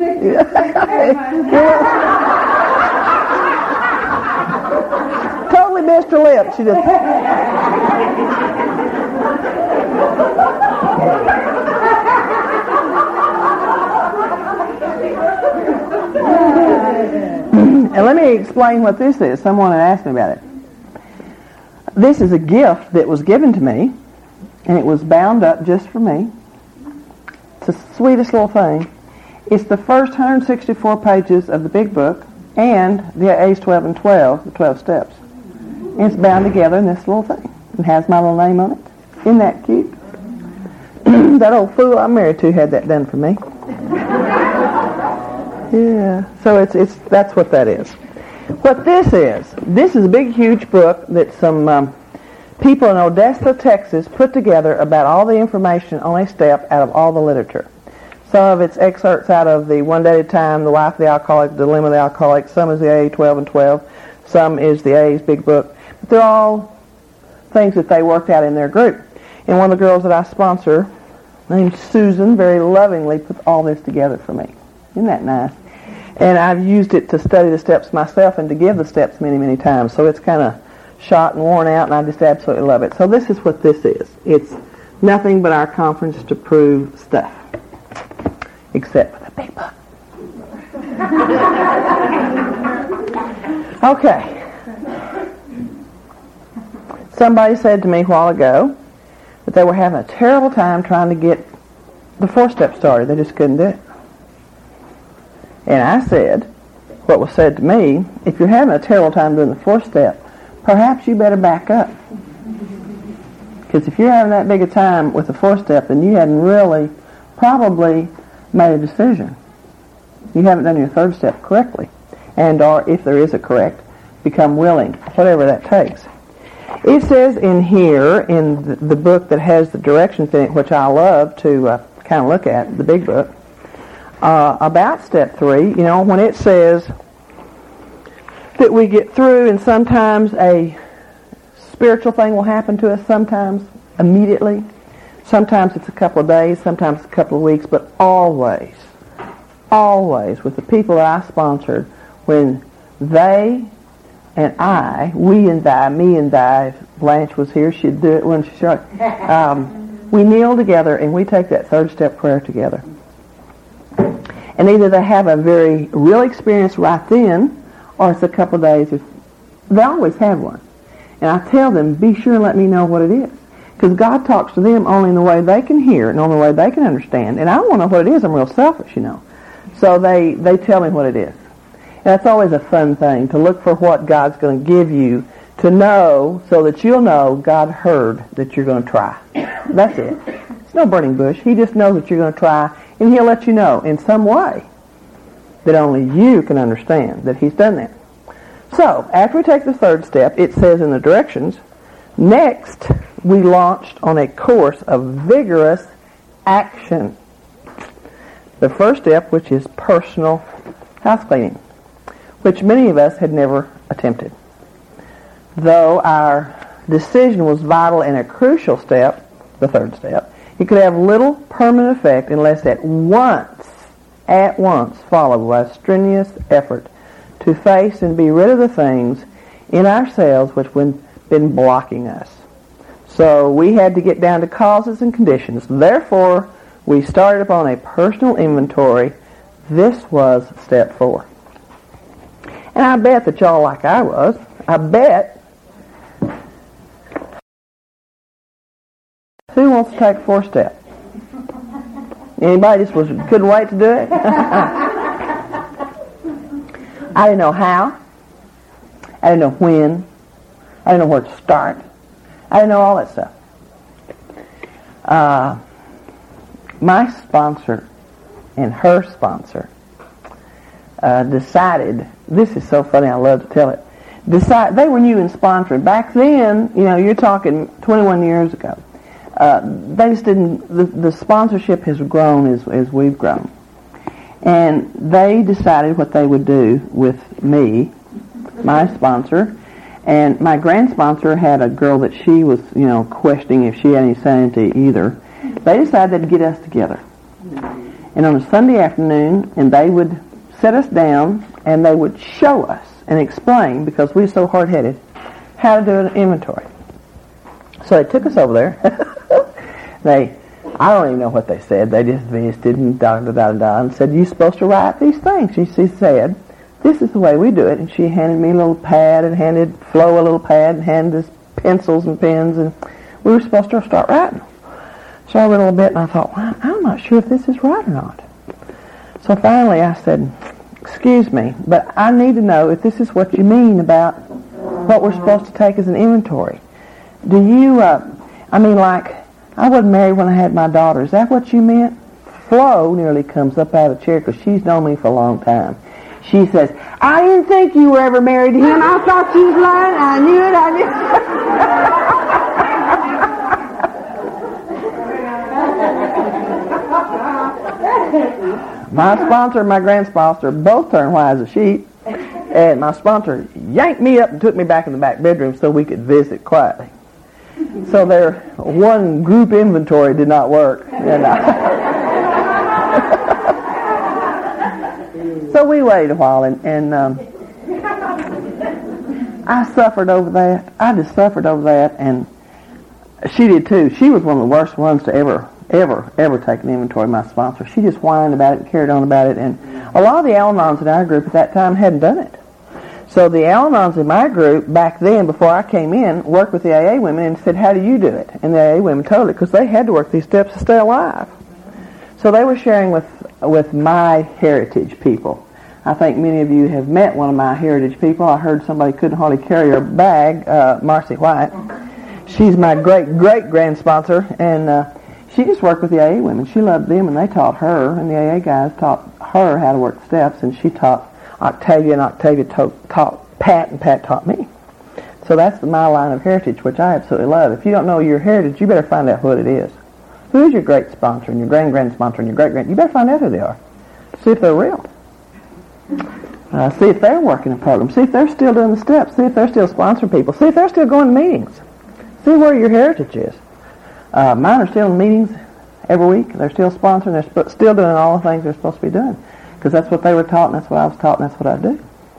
S1: Totally missed her lips. She just... And let me explain what this is. Someone had asked me about it. This is a gift that was given to me, and it was bound up just for me. It's the sweetest little thing. It's the first one hundred sixty-four pages of the big book and the A's twelve and twelve, the twelve steps. And it's bound together in this little thing. It has my little name on it. Isn't that cute? That old fool I'm married to had that done for me. Yeah, so it's it's that's what that is. What this is, this is a big, huge book that some um, people in Odessa, Texas, put together about all the information on a step out of all the literature. Some of it's excerpts out of the One Day at a Time, The Life of the Alcoholic, The Dilemma of the Alcoholic. Some is the A A twelve and twelve. Some is the A's big book. But they're all things that they worked out in their group. And one of the girls that I sponsor, named Susan, very lovingly put all this together for me. Isn't that nice? And I've used it to study the steps myself and to give the steps many, many times. So it's kind of shot and worn out, and I just absolutely love it. So this is what this is. It's nothing but our conference to prove stuff, except for the big book. Okay. Somebody said to me a while ago that they were having a terrible time trying to get the four-step started. They just couldn't do it. And I said, what was said to me, if you're having a terrible time doing the fourth step, perhaps you better back up. Because if you're having that big a time with the fourth step, then you hadn't really probably made a decision. You haven't done your third step correctly. And or, if there is a correct, become willing, whatever that takes. It says in here, in the, the book that has the directions in it, which I love to uh, kind of look at, the big book, Uh, about step three, you know, when it says that we get through and sometimes a spiritual thing will happen to us, sometimes immediately, sometimes it's a couple of days, sometimes a couple of weeks, but always, always with the people that I sponsored, when they and I, we and thy, me and thy, if Blanche was here, she'd do it when she started, um, we kneel together and we take that third step prayer together. And either they have a very real experience right then, or it's a couple of days. If, they always have one. And I tell them, be sure and let me know what it is. Because God talks to them only in the way they can hear and only the way they can understand. And I want to know what it is. I'm real selfish, you know. So they, they tell me what it is. And that's always a fun thing, to look for what God's going to give you to know, so that you'll know God heard that you're going to try. That's it. It's no burning bush. He just knows that you're going to try. And he'll let you know in some way that only you can understand that he's done that. So, after we take the third step, it says in the directions, next we launched on a course of vigorous action. The first step, which is personal house cleaning, which many of us had never attempted. Though our decision was vital and a crucial step, the third step, it could have little permanent effect unless at once, at once followed by a strenuous effort to face and be rid of the things in ourselves which had been blocking us. So we had to get down to causes and conditions. Therefore, we started upon a personal inventory. This was step four. And I bet that y'all, like I was, I bet, who wants to take a four step? Anybody just was couldn't wait to do it? I didn't know how. I didn't know when. I didn't know where to start. I didn't know all that stuff. Uh, my sponsor and her sponsor uh, decided, this is so funny, I love to tell it, decide, they were new in sponsoring. Back then, you know, you're talking twenty-one years ago. Uh, they just didn't, the, the sponsorship has grown as, as we've grown. And they decided what they would do with me, my sponsor, and my grand sponsor had a girl that she was, you know, questioning if she had any sanity either. They decided they'd get us together. And on a Sunday afternoon, and they would set us down, and they would show us and explain, because we were so hard-headed, how to do an inventory. So they took us over there. They, I don't even know what they said. They just visited and da da da da and said, "You're supposed to write these things." She, she said, "This is the way we do it." And she handed me a little pad and handed Flo a little pad and handed us pencils and pens, and we were supposed to start writing. So I read a little bit and I thought, well, I'm not sure if this is right or not. So finally I said, "Excuse me, but I need to know if this is what you mean about what we're supposed to take as an inventory. Do you, uh, I mean, like, I wasn't married when I had my daughter. Is that what you meant?" Flo nearly comes up out of the chair because she's known me for a long time. She says, "I didn't think you were ever married to him. I thought you was lying. I knew it. I knew it." My sponsor and my grand sponsor both turned white as a sheet. And my sponsor yanked me up and took me back in the back bedroom so we could visit quietly. So their one group inventory did not work. And I so we waited a while, and, and um, I suffered over that. I just suffered over that, and she did too. She was one of the worst ones to ever, ever, ever take an inventory, my sponsor. She just whined about it and carried on about it, and a lot of the Al-Anons in our group at that time hadn't done it. So the Al-Anons in my group back then, before I came in, worked with the A A women and said, "How do you do it?" And the A A women told it because they had to work these steps to stay alive. So they were sharing with with my heritage people. I think many of you have met one of my heritage people. I heard somebody couldn't hardly carry her bag, uh, Marcy White. She's my great great grand sponsor, and uh, she just worked with the A A women. She loved them, and they taught her, and the A A guys taught her how to work the steps, and she taught Octavia, and Octavia taught, taught Pat, and Pat taught me. So that's my line of heritage, which I absolutely love. If you don't know your heritage, you better find out what it is. Who is your great sponsor, and your grand-grand sponsor, and your great-grand? You better find out who they are. See if they're real. Uh, see if they're working a program. See if they're still doing the steps. See if they're still sponsoring people. See if they're still going to meetings. See where your heritage is. Uh, mine are still in meetings every week. They're still sponsoring. They're sp- still doing all the things they're supposed to be doing. Because that's what they were taught, and that's what I was taught, and that's what I do.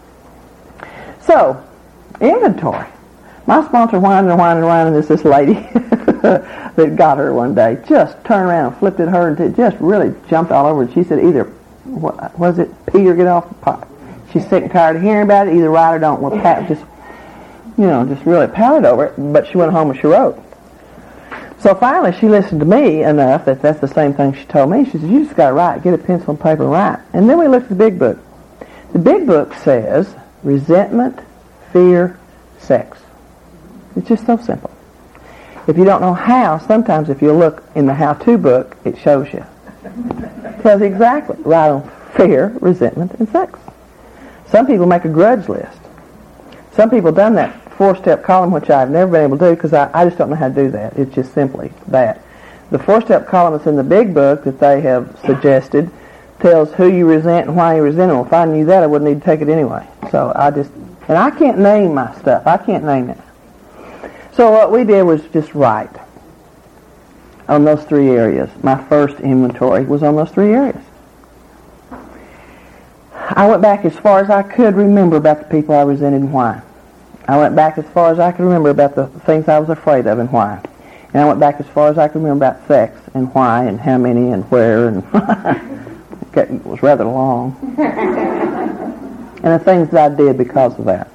S1: So, inventory. My sponsor whined and whined and whined, and this this lady that got her one day just turned around and flipped at her and t- just really jumped all over it. She said either, what was it, pee or get off the pot. She's sick and tired of hearing about it, either right or don't. Well, Pat just, you know, just really pouted over it, but she went home and she wrote. So finally, she listened to me enough that that's the same thing she told me. She said, "You just got to write. Get a pencil and paper and write." And then we looked at the big book. The big book says resentment, fear, sex. It's just so simple. If you don't know how, sometimes if you look in the how-to book, it shows you. It tells you exactly. Write on fear, resentment, and sex. Some people make a grudge list. Some people have done that four-step column, which I've never been able to do because I, I just don't know how to do that. It's just simply that. The four-step column that's in the big book that they have suggested tells who you resent and why you resent them. Well, if I knew that, I wouldn't need to take it anyway. So I just, and I can't name my stuff. I can't name it. So what we did was just write on those three areas. My first inventory was on those three areas. I went back as far as I could remember about the people I resented and why. I went back as far as I could remember about the things I was afraid of and why. And I went back as far as I could remember about sex and why and how many and where and it was rather long. And the things that I did because of that.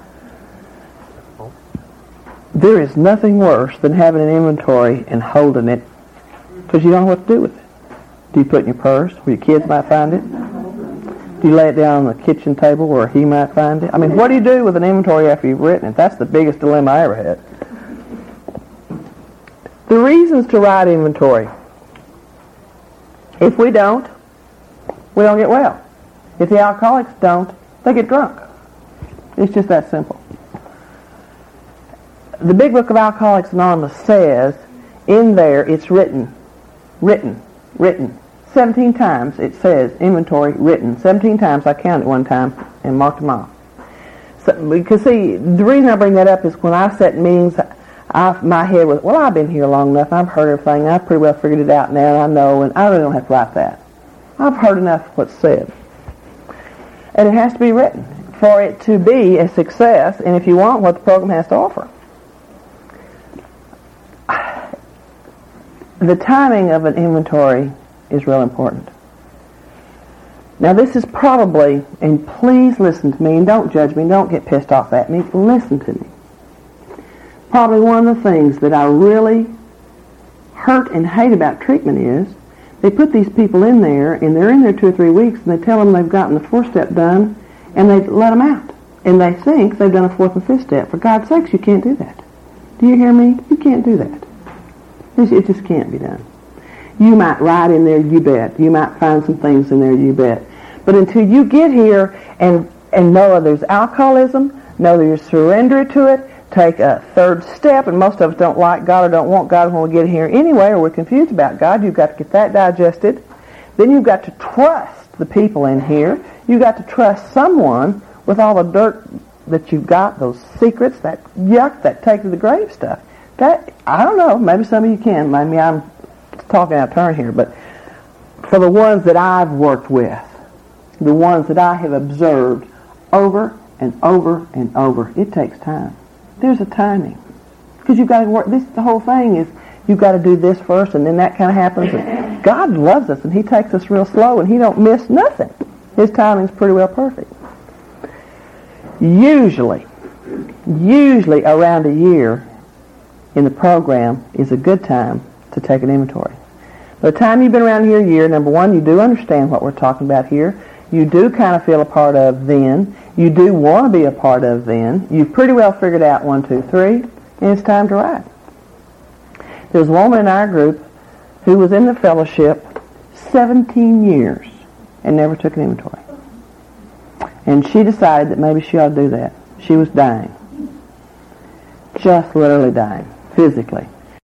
S1: There is nothing worse than having an inventory and holding it because you don't know what to do with it. Do you put it in your purse where your kids might find it? Do you lay it down on the kitchen table where he might find it? I mean, what do you do with an inventory after you've written it? That's the biggest dilemma I ever had. The reasons to write inventory. If we don't, we don't get well. If the alcoholics don't, they get drunk. It's just that simple. The Big Book of Alcoholics Anonymous says, in there, it's written, written, written. seventeen times it says inventory written. seventeen times I counted one time and marked them off. So, because see, the reason I bring that up is when I sat in meetings, I, my head was, well, I've been here long enough. I've heard everything. I've pretty well figured it out now, and I know, and I really don't have to write that. I've heard enough of what's said. And it has to be written for it to be a success, and if you want, what the program has to offer. the timing of an inventory is real important. Now this is probably, and please listen to me and don't judge me, don't get pissed off at me, listen to me. Probably one of the things that I really hurt and hate about treatment is they put these people in there and they're in there two or three weeks and they tell them they've gotten the fourth step done and they let them out. And they think they've done a fourth and fifth step. For God's sakes, you can't do that. Do you hear me? You can't do that. It just can't be done. You might write in there, you bet. You might find some things in there, you bet. But until you get here and, and know there's alcoholism, know that you're surrendered to it, take a third step, and most of us don't like God or don't want God when we get here anyway, or we're confused about God. You've got to get that digested. Then you've got to trust the people in here. You've got to trust someone with all the dirt that you've got, those secrets, that yuck, that take to the grave stuff. That, I don't know, maybe some of you can. Maybe I'm talking out of turn here, but for the ones that I've worked with, the ones that I have observed over and over and over, it takes time. There's a timing. Because you've got to work, this, the whole thing is, you've got to do this first, and then that kind of happens. And God loves us, and He takes us real slow, and He don't miss nothing. His timing's pretty well perfect. Usually, usually around a year in the program is a good time to take an inventory. By the time you've been around here a year, number one, you do understand what we're talking about here. You do kind of feel a part of then. You do want to be a part of then. You've pretty well figured out one, two, three, and it's time to ride. There was a woman in our group who was in the fellowship seventeen years and never took an inventory. And she decided that maybe she ought to do that. She was dying. Just literally dying, physically.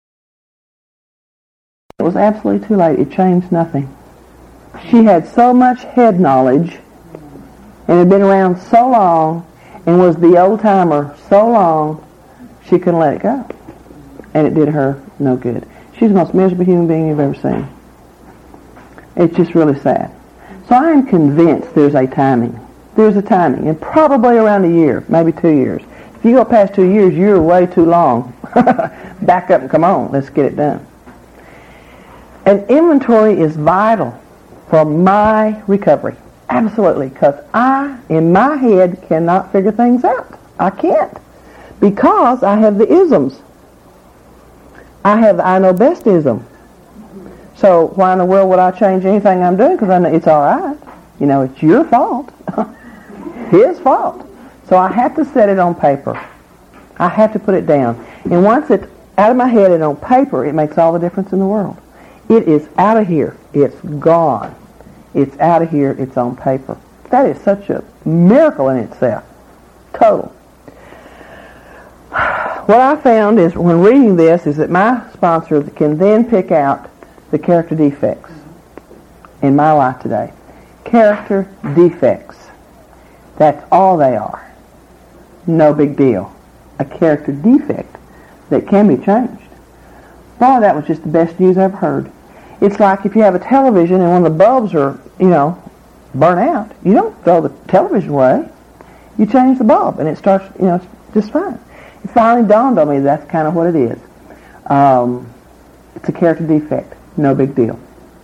S1: It was absolutely too late. It changed nothing. She had so much head knowledge and had been around so long and was the old-timer so long, she couldn't let it go. And it did her no good. She's the most miserable human being you've ever seen. It's just really sad. So I am convinced there's a timing. There's a timing, and probably around a year, maybe two years. If you go past two years, you're way too long. Back up and come on. Let's get it done. An inventory is vital for my recovery. Absolutely, because I, in my head, cannot figure things out. I can't. Because I have the isms. I have the I know best ism. So why in the world would I change anything I'm doing? Because I know it's all right. You know, it's your fault. His fault. So I have to set it on paper. I have to put it down. And once it's out of my head and on paper, it makes all the difference in the world. It is out of here. It's gone. It's out of here. It's on paper. That is such a miracle in itself. Total. What I found is when reading this is that my sponsor can then pick out the character defects in my life today. Character defects. That's all they are. No big deal. A character defect that can be changed. Boy, that was just the best news I've heard. It's like if you have a television and one of the bulbs are, you know, burnt out, you don't throw the television away. You change the bulb and it starts, you know, just fine. It finally dawned on me that's kind of what it is. Um, it's a character defect. No big deal.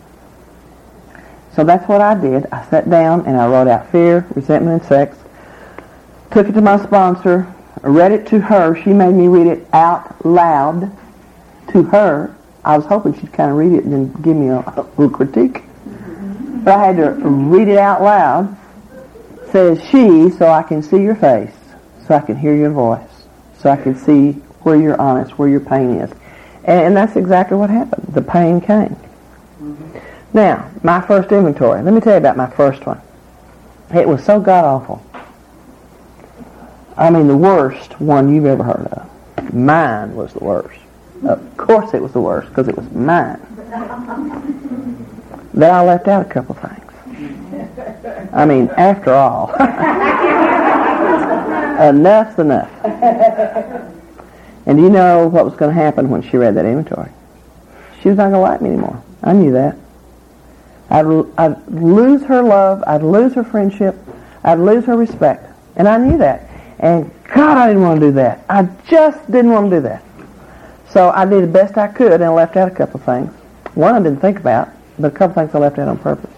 S1: So that's what I did. I sat down and I wrote out fear, resentment, and sex. Took it to my sponsor. Read it to her. She made me read it out loud to her. I was hoping she'd kind of read it and then give me a, a little critique. But I had to read it out loud. Says she, so I can see your face, so I can hear your voice, so I can see where you're honest, where your pain is. And, and that's exactly what happened. The pain came. Mm-hmm. Now, my first inventory. Let me tell you about my first one. It was so god-awful. I mean, the worst one you've ever heard of. Mine was the worst. Of course it was the worst, because it was mine. Then I left out a couple things. I mean, after all. Enough's enough. And do you know what was going to happen when she read that inventory? She was not going to like me anymore. I knew that. I'd, I'd lose her love. I'd lose her friendship. I'd lose her respect. And I knew that. And God, I didn't want to do that. I just didn't want to do that. So I did the best I could and I left out a couple of things. One I didn't think about, but a couple of things I left out on purpose.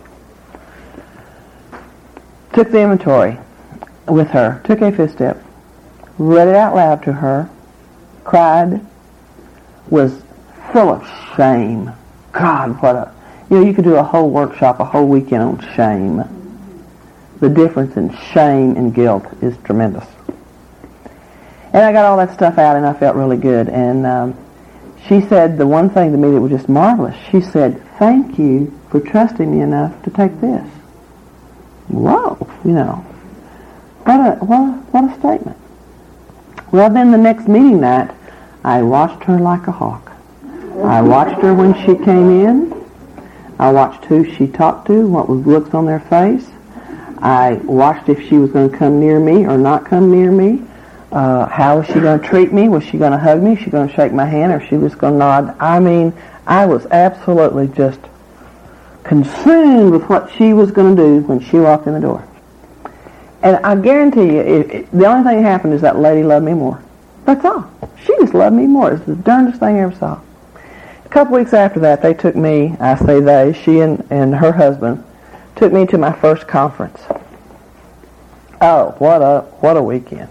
S1: Took the inventory with her, took a fifth step, read it out loud to her, cried, was full of shame. God, what a... You know, you could do a whole workshop, a whole weekend on shame. The difference in shame and guilt is tremendous. And I got all that stuff out and I felt really good. And um, she said the one thing to me that was just marvelous. She said, thank you for trusting me enough to take this. Whoa, you know. What a, what a, what a statement. Well, then the next meeting night, I watched her like a hawk. I watched her when she came in. I watched who she talked to, what was looks on their face. I watched if she was going to come near me or not come near me. Uh, how was she going to treat me? Was she going to hug me? Was she going to shake my hand? Or she was going to nod? I mean, I was absolutely just consumed with what she was going to do when she walked in the door. And I guarantee you, it, it, the only thing that happened is that lady loved me more. That's all. She just loved me more. It's the darndest thing I ever saw. A couple weeks after that, they took me, I say they, she and, and her husband, took me to my first conference. Oh, what a what a weekend.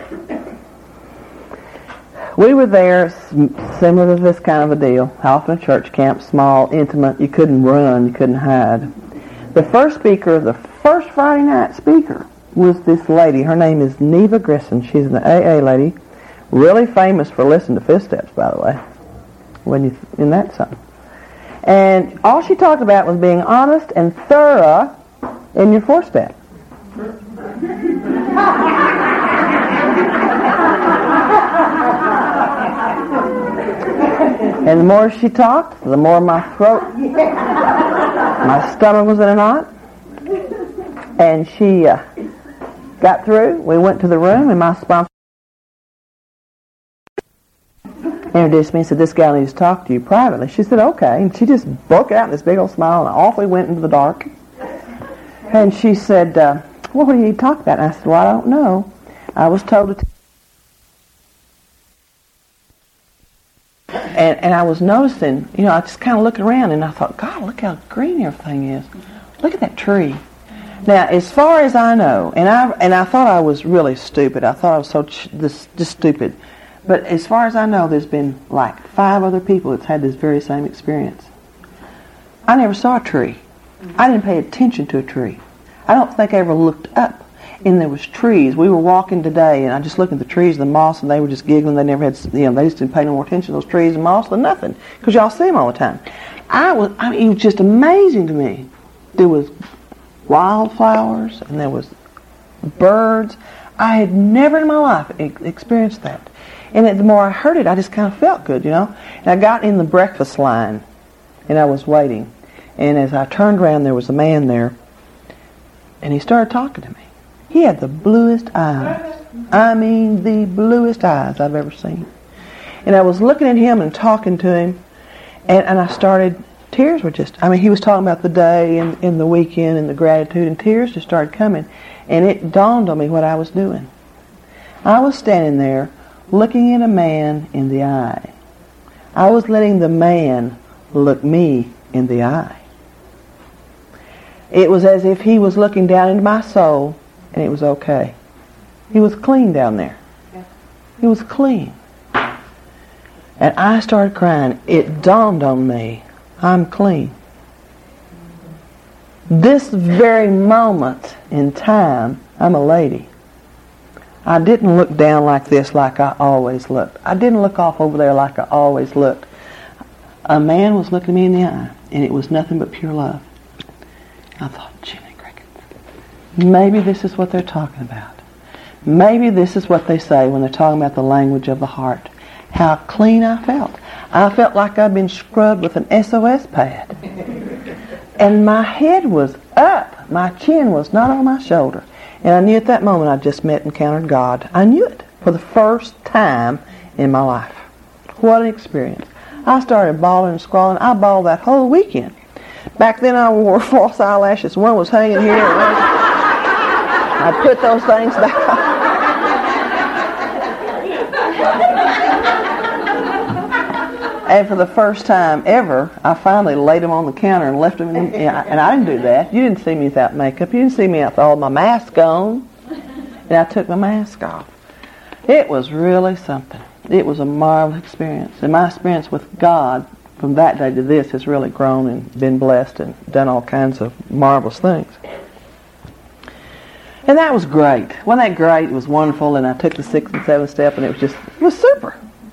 S1: We were there, similar to this kind of a deal, off in a church camp, small, intimate. You couldn't run, you couldn't hide. The first speaker, the first Friday night speaker, was this lady. Her name is Neva Grissom. She's an A A lady, really famous for listening to fifth steps, by the way. When you in that something. And all she talked about was being honest and thorough in your fourth step. And the more she talked, the more my throat, my stomach was in a knot. And she uh, got through. We went to the room, and my sponsor introduced me and said, this gal needs to talk to you privately. She said, okay. And she just broke out in this big old smile, and off we went into the dark. And she said, uh, well, what do you need to talk about? And I said, well, I don't know. I was told to... T- and, and I was noticing, you know, I just kind of looked around, and I thought, God, look how green everything is. Look at that tree. Now, as far as I know, and I and I thought I was really stupid. I thought I was so ch- this, just stupid. But as far as I know, there's been like five other people that's had this very same experience. I never saw a tree. I didn't pay attention to a tree. I don't think I ever looked up. And there was trees. We were walking today, and I just looked at the trees and the moss, and they were just giggling. They never had, you know, they just didn't pay no more attention to those trees and moss than nothing, because y'all see them all the time. I was, I mean, it was just amazing to me. There was wildflowers, and there was birds. I had never in my life ex- experienced that. And it, the more I heard it, I just kind of felt good, you know. And I got in the breakfast line, and I was waiting. And as I turned around, there was a man there, and he started talking to me. He had the bluest eyes. I mean, the bluest eyes I've ever seen. And I was looking at him and talking to him, and, and I started, tears were just, I mean, he was talking about the day and, and the weekend and the gratitude, and tears just started coming. And it dawned on me what I was doing. I was standing there looking at a man in the eye. I was letting the man look me in the eye. It was as if he was looking down into my soul, and it was okay. He was clean down there. He was clean. And I started crying. It dawned on me, I'm clean. This very moment in time, I'm a lady. I didn't look down like this like I always looked. I didn't look off over there like I always looked. A man was looking me in the eye, and it was nothing but pure love. I thought, Jiminy Crickets, maybe this is what they're talking about. Maybe this is what they say when they're talking about the language of the heart. How clean I felt. I felt like I'd been scrubbed with an S O S pad. And my head was up. My chin was not on my shoulder. And I knew at that moment I just met and encountered God. I knew it for the first time in my life. What an experience. I started bawling and squalling. I bawled that whole weekend. Back then I wore false eyelashes. One was hanging here. I put those things back on. And for the first time ever, I finally laid them on the counter and left them in. And I didn't do that. You didn't see me without makeup. You didn't see me with all my mask on. And I took my mask off. It was really something. It was a marvelous experience. And my experience with God from that day to this has really grown and been blessed and done all kinds of marvelous things. And that was great. Wasn't that great? It was wonderful. And I took the sixth and seventh step, and it was just, it was super.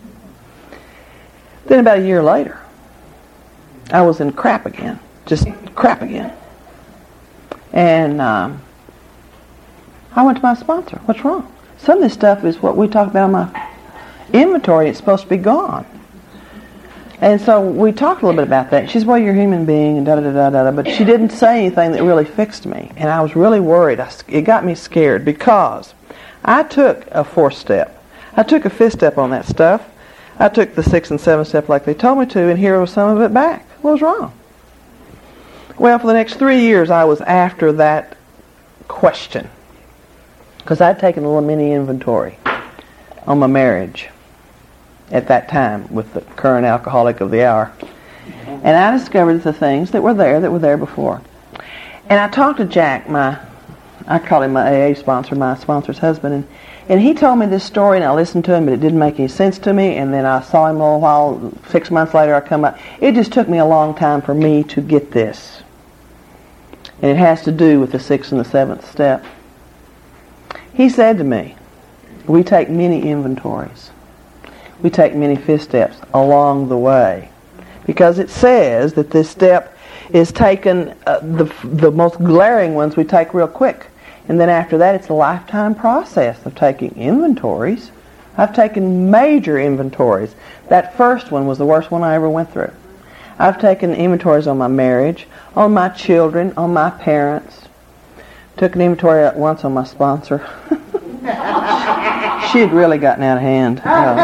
S1: Then about a year later, I was in crap again. Just crap again. And um, I went to my sponsor. What's wrong? Some of this stuff is what we talk about in my inventory. It's supposed to be gone. And so we talked a little bit about that. She said, well, you're a human being, and da-da-da-da-da. But she didn't say anything that really fixed me. And I was really worried. I, it got me scared because I took a fourth step. I took a fifth step on that stuff. I took the sixth and seventh step like they told me to, and here was some of it back. What was wrong? Well, for the next three years, I was after that question because I'd taken a little mini inventory on my marriage at that time with the current alcoholic of the hour. And I discovered the things that were there that were there before. And I talked to Jack, my, I call him my A A sponsor, my sponsor's husband, and, and he told me this story, and I listened to him, but it didn't make any sense to me, and then I saw him a little while, six months later I come up. It just took me a long time for me to get this. And it has to do with the sixth and the seventh step. He said to me, we take many inventories. We take many fifth steps along the way. Because it says that this step is taken, uh, the the most glaring ones we take real quick. And then after that, it's a lifetime process of taking inventories. I've taken major inventories. That first one was the worst one I ever went through. I've taken inventories on my marriage, on my children, on my parents. Took an inventory once on my sponsor. She had really gotten out of hand.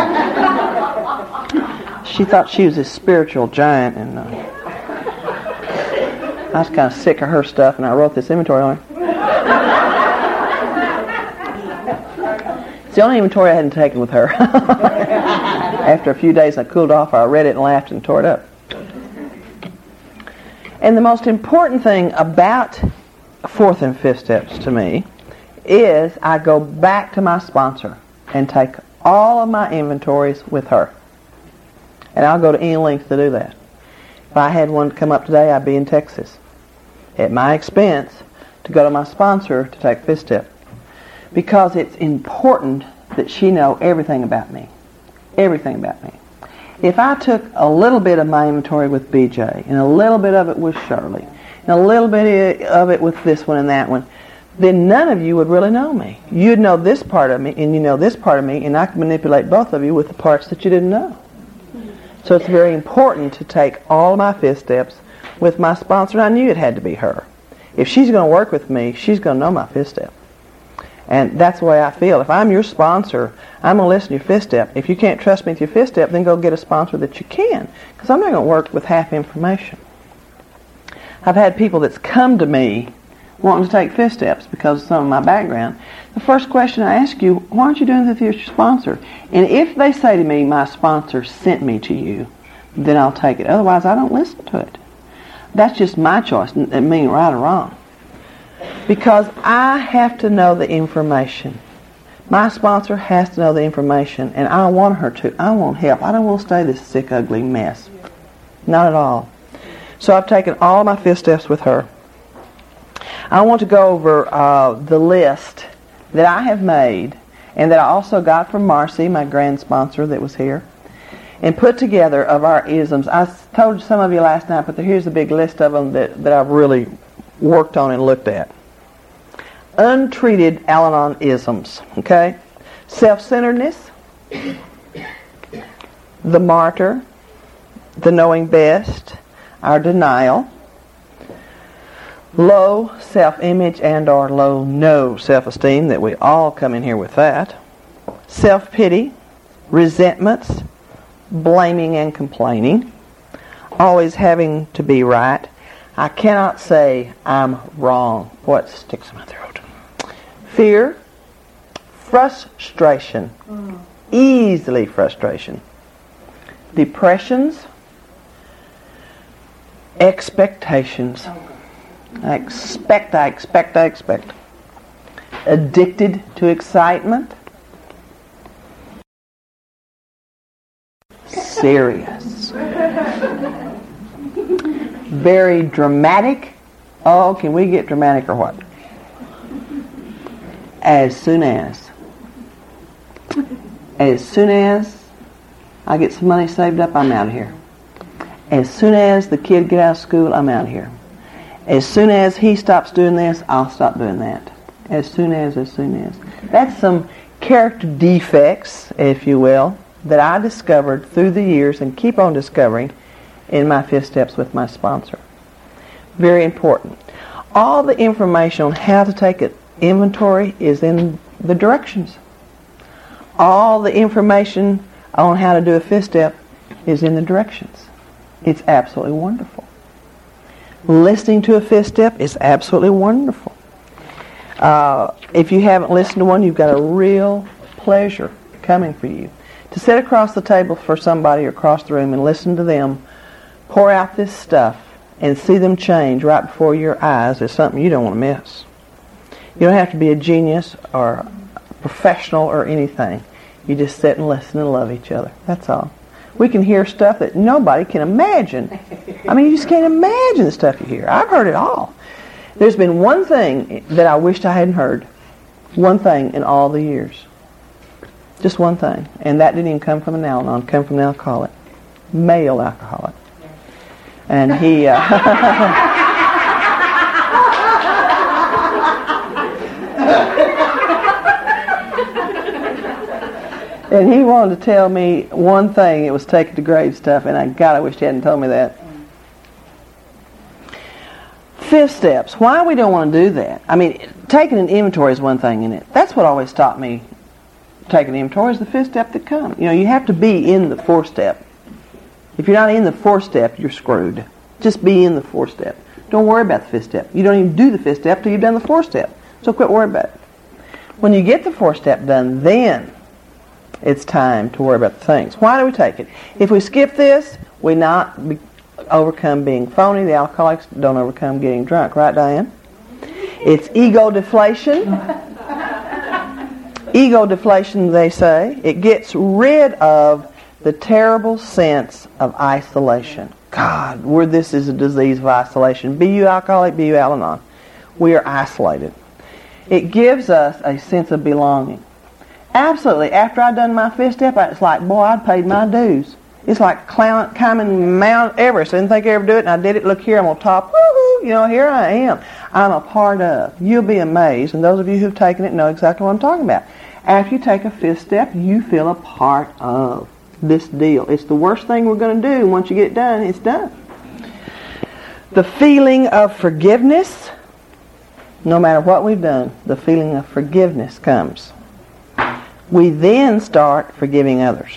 S1: Uh, she thought she was this spiritual giant, and uh, I was kind of sick of her stuff, and I wrote this inventory on her. It's the only inventory I hadn't taken with her. After a few days I cooled off, I read it and laughed and tore it up. And the most important thing about fourth and fifth steps to me is I go back to my sponsor and take all of my inventories with her. And I'll go to any length to do that. If I had one come up today, I'd be in Texas at my expense to go to my sponsor to take fifth step. Because it's important that she know everything about me. Everything about me. If I took a little bit of my inventory with B J, and a little bit of it with Shirley, and a little bit of it with this one and that one, then none of you would really know me. You'd know this part of me, and you know this part of me, and I could manipulate both of you with the parts that you didn't know. So it's very important to take all of my fifth steps with my sponsor, and I knew it had to be her. If she's going to work with me, she's going to know my fifth step. And that's the way I feel. If I'm your sponsor, I'm going to listen to your fifth step. If you can't trust me with your fifth step, then go get a sponsor that you can. Because I'm not going to work with half information. I've had people that's come to me wanting to take fifth steps because of some of my background. The first question I ask you, why aren't you doing this with your sponsor? And if they say to me, my sponsor sent me to you, then I'll take it. Otherwise, I don't listen to it. That's just my choice, it means right or wrong. Because I have to know the information. My sponsor has to know the information, and I want her to. I want help. I don't want to stay this sick, ugly mess. Not at all. So I've taken all my fifth steps with her. I want to go over uh, the list that I have made and that I also got from Marcy, my grand sponsor that was here, and put together of our isms. I told some of you last night, but here's a big list of them that, that I've really worked on and looked at. Untreated Al-Anon isms, okay? Self-centeredness, the martyr, the knowing best, our denial, low self-image and or low no self-esteem, that we all come in here with that, self-pity, resentments, blaming and complaining, always having to be right. I cannot say I'm wrong. What sticks in my throat? Fear, frustration, mm. easily frustration, depressions, expectations. I expect, I expect, I expect. Addicted to excitement. Serious. Very dramatic. Oh, can we get dramatic or what? As soon as. As soon as I get some money saved up, I'm out of here. As soon as the kid get out of school, I'm out of here. As soon as he stops doing this, I'll stop doing that. As soon as, as soon as. That's some character defects, if you will, that I discovered through the years and keep on discovering in my fifth steps with my sponsor. Very important. All the information on how to take an inventory is in the directions. All the information on how to do a fifth step is in the directions. It's absolutely wonderful. Listening to a fifth step is absolutely wonderful. Uh, if you haven't listened to one, you've got a real pleasure coming for you. To sit across the table for somebody or across the room and listen to them pour out this stuff and see them change right before your eyes is something you don't want to miss. You don't have to be a genius or a professional or anything. You just sit and listen and love each other. That's all. We can hear stuff that nobody can imagine. I mean, you just can't imagine the stuff you hear. I've heard it all. There's been one thing that I wished I hadn't heard. One thing in all the years. Just one thing. And that didn't even come from an Al-Anon. It came from an alcoholic. Male alcoholic. And he... Uh, and he wanted to tell me one thing. It was taking the grade stuff. And I, God, I wish he hadn't told me that. Fifth steps. Why we don't want to do that? I mean, taking an inventory is one thing in it. That's what always stopped me. Taking an inventory is the fifth step that comes. You know, you have to be in the fourth step. If you're not in the fourth step, you're screwed. Just be in the fourth step. Don't worry about the fifth step. You don't even do the fifth step till you've done the fourth step. So quit worrying about it. When you get the fourth step done, then it's time to worry about the things. Why do we take it? If we skip this, we not be, overcome being phony. The alcoholics don't overcome getting drunk. Right, Diane? It's ego deflation. Ego deflation, they say. It gets rid of the terrible sense of isolation. God, we're, this is a disease of isolation. Be you alcoholic, be you Al-Anon. We are isolated. It gives us a sense of belonging. Absolutely. After I'd done my fifth step, it's like, boy, I'd paid my dues. It's like clown, climbing Mount Everest. I didn't think I'd ever do it, and I did it. Look here, I'm on top. Woo-hoo! You know, here I am. I'm a part of. You'll be amazed, and those of you who've taken it know exactly what I'm talking about. After you take a fifth step, you feel a part of this deal. It's the worst thing we're going to do. Once you get it done, it's done. The feeling of forgiveness, no matter what we've done, the feeling of forgiveness comes. We then start forgiving others.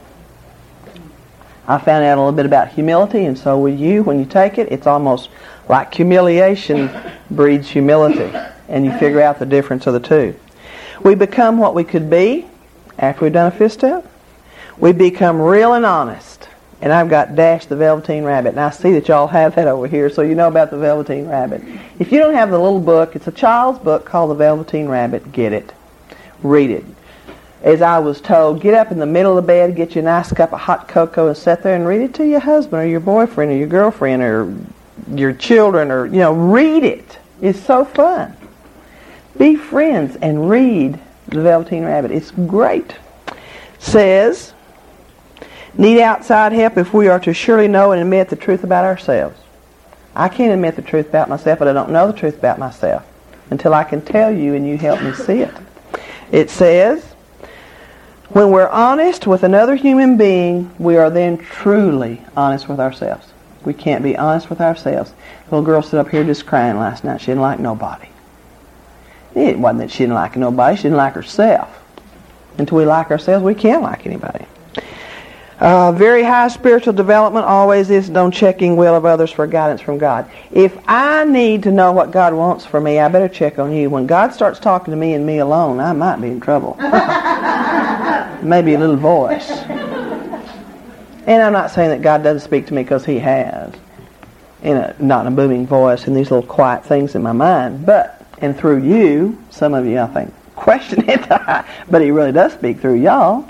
S1: I found out a little bit about humility, and so will you. When you take it, it's almost like humiliation breeds humility, and you figure out the difference of the two. We become what we could be after we've done a fifth step. We become real and honest. And I've got Dash the Velveteen Rabbit, and I see that y'all have that over here, so you know about the Velveteen Rabbit. If you don't have the little book, it's a child's book called The Velveteen Rabbit. Get it. Read it. As I was told, get up in the middle of the bed, get you a nice cup of hot cocoa, and sit there and read it to your husband or your boyfriend or your girlfriend or your children, or, you know, read it. It's so fun. Be friends and read The Velveteen Rabbit. It's great. Says, need outside help if we are to surely know and admit the truth about ourselves. I can't admit the truth about myself, but I don't know the truth about myself until I can tell you and you help me see it. It says, when we're honest with another human being, we are then truly honest with ourselves. We can't be honest with ourselves. The little girl stood up here just crying last night. She didn't like nobody. It wasn't that she didn't like nobody. She didn't like herself. Until we like ourselves, we can't like anybody. Uh, very high spiritual development always is on checking will of others for guidance from God. If I need to know what God wants for me, I better check on you. When God starts talking to me and me alone, I might be in trouble. Maybe a little voice. And I'm not saying that God doesn't speak to me, because He has. In a, not in a booming voice, and these little quiet things in my mind. But, and through you, some of you, I think, question it, but He really does speak through y'all.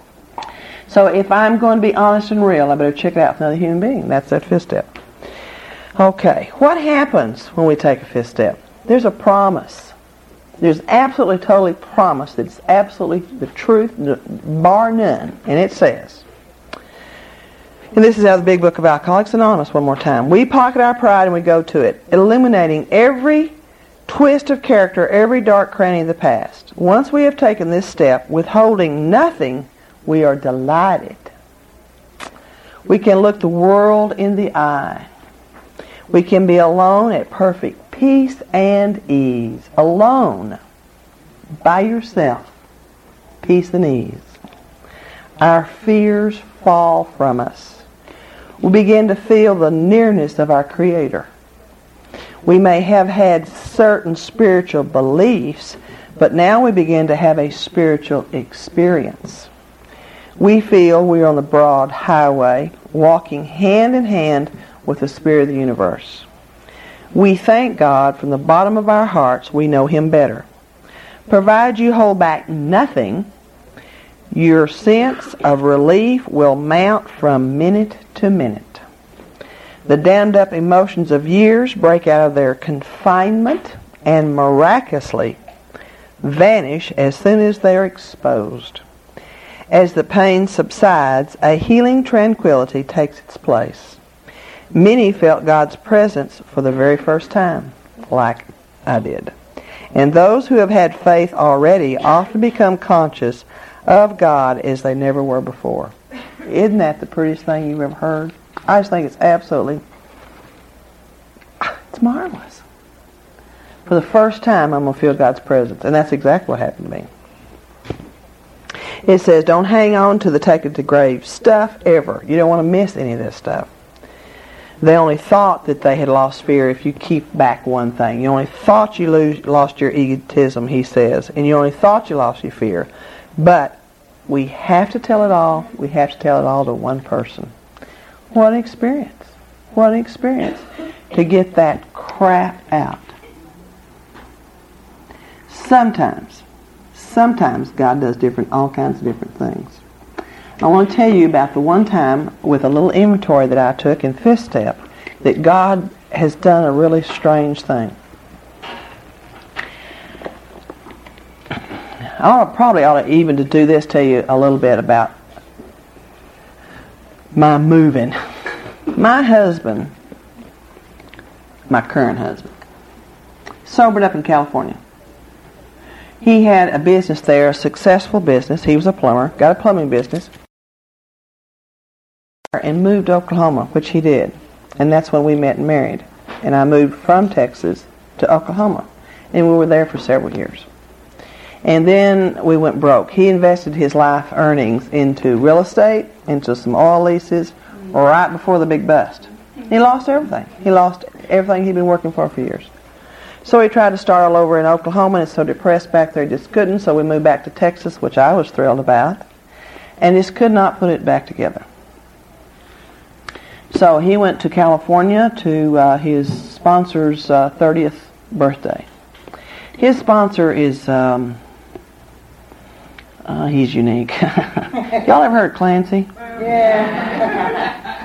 S1: So if I'm going to be honest and real, I better check it out with another human being. That's that fifth step. Okay, what happens when we take a fifth step? There's a promise. There's absolutely, totally promise that's absolutely the truth, bar none. And it says, and this is out of the Big Book of Alcoholics Anonymous one more time. We pocket our pride and we go to it, illuminating every twist of character, every dark cranny of the past. Once we have taken this step, withholding nothing, we are delighted. We can look the world in the eye. We can be alone at perfect peace and ease. Alone, by yourself, peace and ease. Our fears fall from us. We begin to feel the nearness of our Creator. We may have had certain spiritual beliefs, but now we begin to have a spiritual experience. We feel we are on the broad highway, walking hand in hand with the Spirit of the universe. We thank God from the bottom of our hearts we know Him better. Provided you hold back nothing, your sense of relief will mount from minute to minute. The dammed up emotions of years break out of their confinement and miraculously vanish as soon as they are exposed. As the pain subsides, a healing tranquility takes its place. Many felt God's presence for the very first time, like I did. And those who have had faith already often become conscious of God as they never were before. Isn't that the prettiest thing you've ever heard? I just think it's absolutely, it's marvelous. For the first time, I'm going to feel God's presence. And that's exactly what happened to me. It says, don't hang on to the take it to grave stuff ever. You don't want to miss any of this stuff. They only thought that they had lost fear if you keep back one thing. You only thought you lose, lost your egotism, he says. And you only thought you lost your fear. But we have to tell it all. We have to tell it all to one person. What an experience. What an experience to get that crap out. Sometimes, sometimes God does different, all kinds of different things. I want to tell you about the one time with a little inventory that I took in fifth step that God has done a really strange thing. I ought, probably ought to even to do this, tell you a little bit about my moving. My husband, my current husband, sobered up in California. He had a business there, a successful business. He was a plumber, got a plumbing business, and moved to Oklahoma, which he did. And that's when we met and married. And I moved from Texas to Oklahoma. And we were there for several years. And then we went broke. He invested his life earnings into real estate, into some oil leases, right before the big bust. He lost everything. He lost everything he'd been working for for years. So he tried to start all over in Oklahoma, and so depressed back there he just couldn't, so we moved back to Texas, which I was thrilled about, and just could not put it back together. So he went to California to uh, his sponsor's uh, thirtieth birthday. His sponsor is, um, uh, he's unique. Y'all ever heard of Clancy?
S2: Yeah.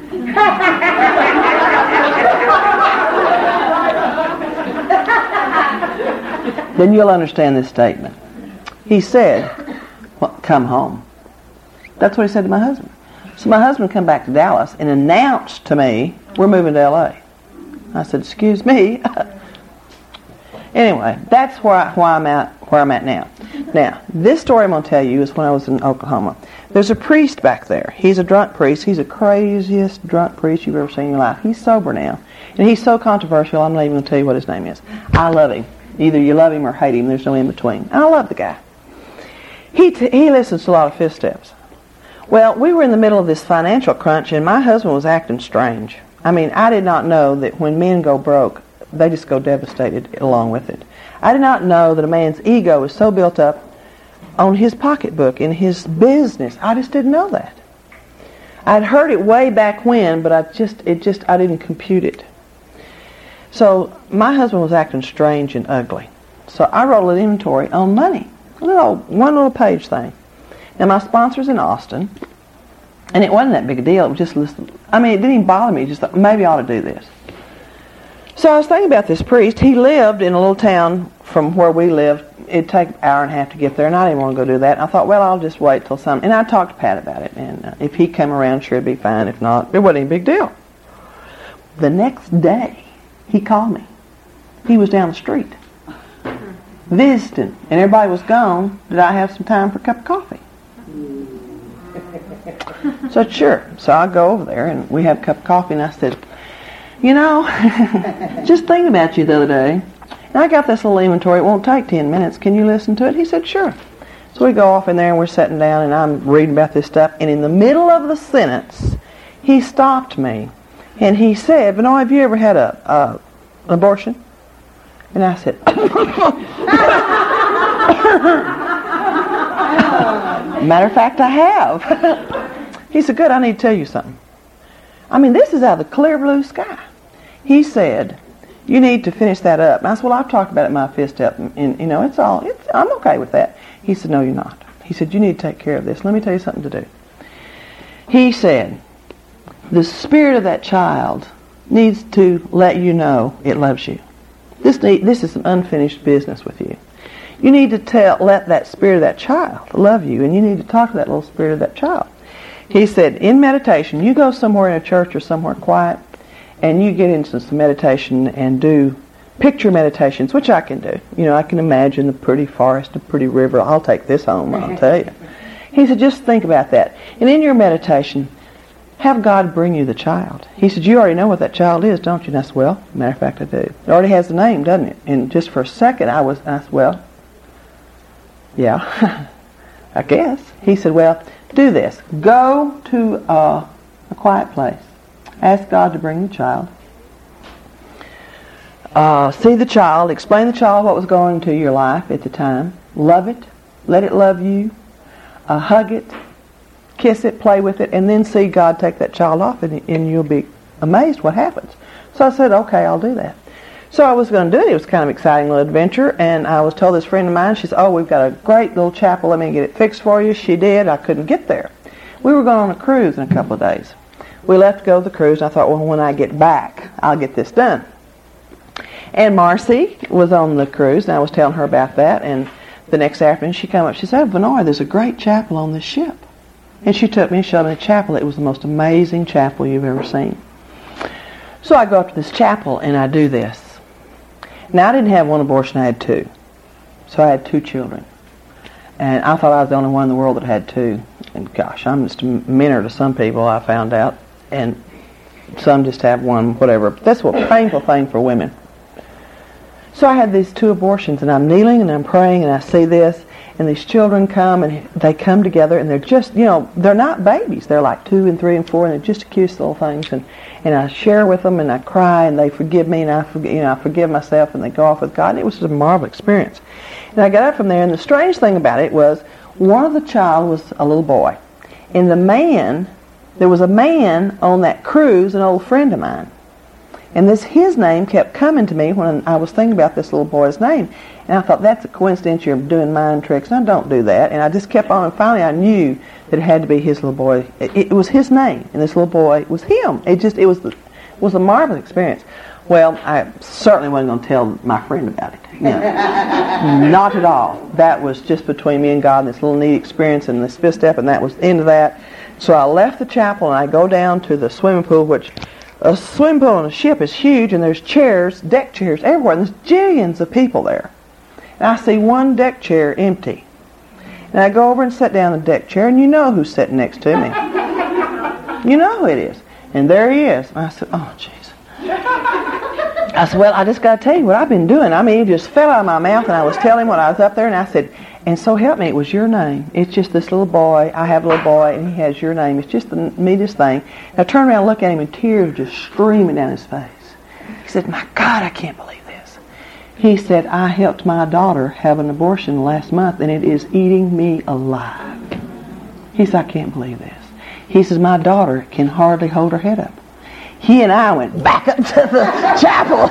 S1: Then you'll understand this statement. He said, well, come home. That's what he said to my husband. So my husband come back to Dallas and announced to me, we're moving to L A. I said, excuse me. Anyway, that's where, I, where, I'm at, where I'm at now. Now, this story I'm going to tell you is when I was in Oklahoma. There's a priest back there. He's a drunk priest. He's the craziest drunk priest you've ever seen in your life. He's sober now. And he's so controversial, I'm not even going to tell you what his name is. I love him. Either you love him or hate him. There's no in between. I love the guy. He t- he listens to a lot of fifth steps. Well, we were in the middle of this financial crunch, and my husband was acting strange. I mean, I did not know that when men go broke, they just go devastated along with it. I did not know that a man's ego is so built up on his pocketbook, in his business. I just didn't know that. I'd heard it way back when, but I just, it just, I didn't compute it. So my husband was acting strange and ugly. So I wrote an inventory on money, a little, one little page thing. Now my sponsor's in Austin, and it wasn't that big a deal. It was just, listen, I mean, it didn't even bother me. Just thought, maybe I ought to do this. So I was thinking about this priest. He lived in a little town from where we lived. It'd take an hour and a half to get there, and I didn't want to go do that. And I thought, well, I'll just wait till some. And I talked to Pat about it, and uh, if he came around, sure, it'd be fine. If not, it wasn't any big deal. The next day, he called me. He was down the street visiting, and everybody was gone. Did I have some time for a cup of coffee? So sure. So I go over there, and we have a cup of coffee, and I said, you know, just thinking about you the other day, and I got this little inventory. It won't take ten minutes. Can you listen to it? He said, sure. So we go off in there, and we're sitting down, and I'm reading about this stuff, and in the middle of the sentence, he stopped me, and he said, Vanoy, have you ever had a, a an abortion? And I said, matter of fact, I have. He said, good, I need to tell you something. I mean, this is out of the clear blue sky. He said, you need to finish that up. And I said, well, I've talked about it in my fifth step, and, and you know, it's all, it's, I'm okay with that. He said, no, you're not. He said, you need to take care of this. Let me tell you something to do. He said, the spirit of that child needs to let you know it loves you. This need, this is some unfinished business with you. You need to tell, let that spirit of that child love you, and you need to talk to that little spirit of that child. He said, in meditation, you go somewhere in a church or somewhere quiet, and you get into some meditation and do picture meditations, which I can do. You know, I can imagine the pretty forest, the pretty river. I'll take this home, I'll tell you. He said, just think about that. And in your meditation, have God bring you the child. He said, you already know what that child is, don't you? And I said, well, matter of fact, I do. It already has the name, doesn't it? And just for a second, I was, I said, well, yeah, I guess. He said, well, do this. Go to uh, a quiet place. Ask God to bring the child. Uh, see the child. Explain the child what was going to your life at the time. Love it. Let it love you. Uh, hug it. Kiss it. Play with it. And then see God take that child off, and, and you'll be amazed what happens. So I said, okay, I'll do that. So I was going to do it. It was kind of an exciting little adventure, and I was told this friend of mine, she said, oh, we've got a great little chapel. Let me get it fixed for you. She did. I couldn't get there. We were going on a cruise in a couple of days. We left to go to the cruise, and I thought, well, when I get back, I'll get this done. And Marcy was on the cruise, and I was telling her about that, and the next afternoon she came up. She said, oh, Vanoy, there's a great chapel on this ship. And she took me and showed me the chapel. It was the most amazing chapel you've ever seen. So I go up to this chapel, and I do this. Now, I didn't have one abortion, I had two. So I had two children. And I thought I was the only one in the world that had two. And gosh, I'm just a minor to some people, I found out. And some just have one, whatever. But that's a painful thing for women. So I had these two abortions, and I'm kneeling, and I'm praying, and I see this. And these children come, and they come together, and they're just, you know, they're not babies. They're like two and three and four, and they're just cute little things. And, and I share with them, and I cry, and they forgive me, and I forgive, you know, I forgive myself, and they go off with God. And it was just a marvelous experience. And I got up from there, and the strange thing about it was one of the child was a little boy. And the man, there was a man on that cruise, an old friend of mine. And this his name kept coming to me when I was thinking about this little boy's name. And I thought, that's a coincidence, you're doing mind tricks. No, don't do that. And I just kept on, and finally I knew that it had to be his little boy. It, it was his name, and this little boy was him. It just, it was, the, it was a marvelous experience. Well, I certainly wasn't going to tell my friend about it. No. Not at all. That was just between me and God, and this little neat experience and this fifth step, and that was the end of that. So I left the chapel, and I go down to the swimming pool, which a swimming pool on a ship is huge, and there's chairs, deck chairs everywhere, and there's jillions of people there. And I see one deck chair empty. And I go over and sit down in the deck chair, and you know who's sitting next to me. You know who it is. And there he is. And I said, oh, jeez. I said, well, I just got to tell you what I've been doing. I mean, it just fell out of my mouth, and I was telling him when I was up there, and I said, and so help me, it was your name. It's just this little boy. I have a little boy, and he has your name. It's just the neatest thing. And I turned around and looked at him, and tears were just streaming down his face. He said, my God, I can't believe this. He said, I helped my daughter have an abortion last month, and it is eating me alive. He said, I can't believe this. He says, my daughter can hardly hold her head up. He and I went back up to the chapel.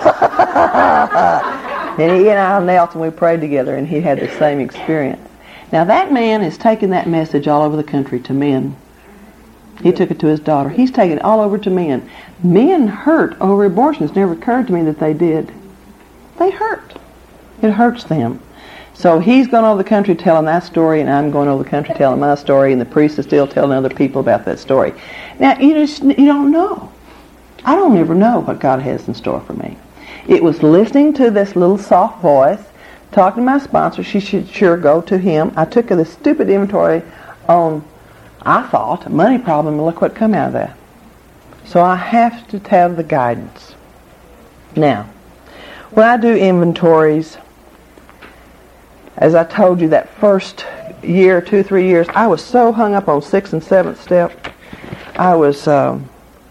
S1: And he and I knelt and we prayed together, and he had the same experience. Now that man is taking that message all over the country to men. He took it to his daughter. He's taking it all over to men. Men hurt over abortion. It's never occurred to me that they did. They hurt. It hurts them. So he's going over the country telling that story, and I'm going over the country telling my story, and the priest is still telling other people about that story. Now, you just you don't know. I don't ever know what God has in store for me. It was listening to this little soft voice, talking to my sponsor. She should sure go to him. I took this stupid inventory on, I thought, a money problem, and look what come out of that. So I have to have the guidance. Now, when I do inventories, as I told you, that first year, two, three years, I was so hung up on sixth and seventh step. I was, um,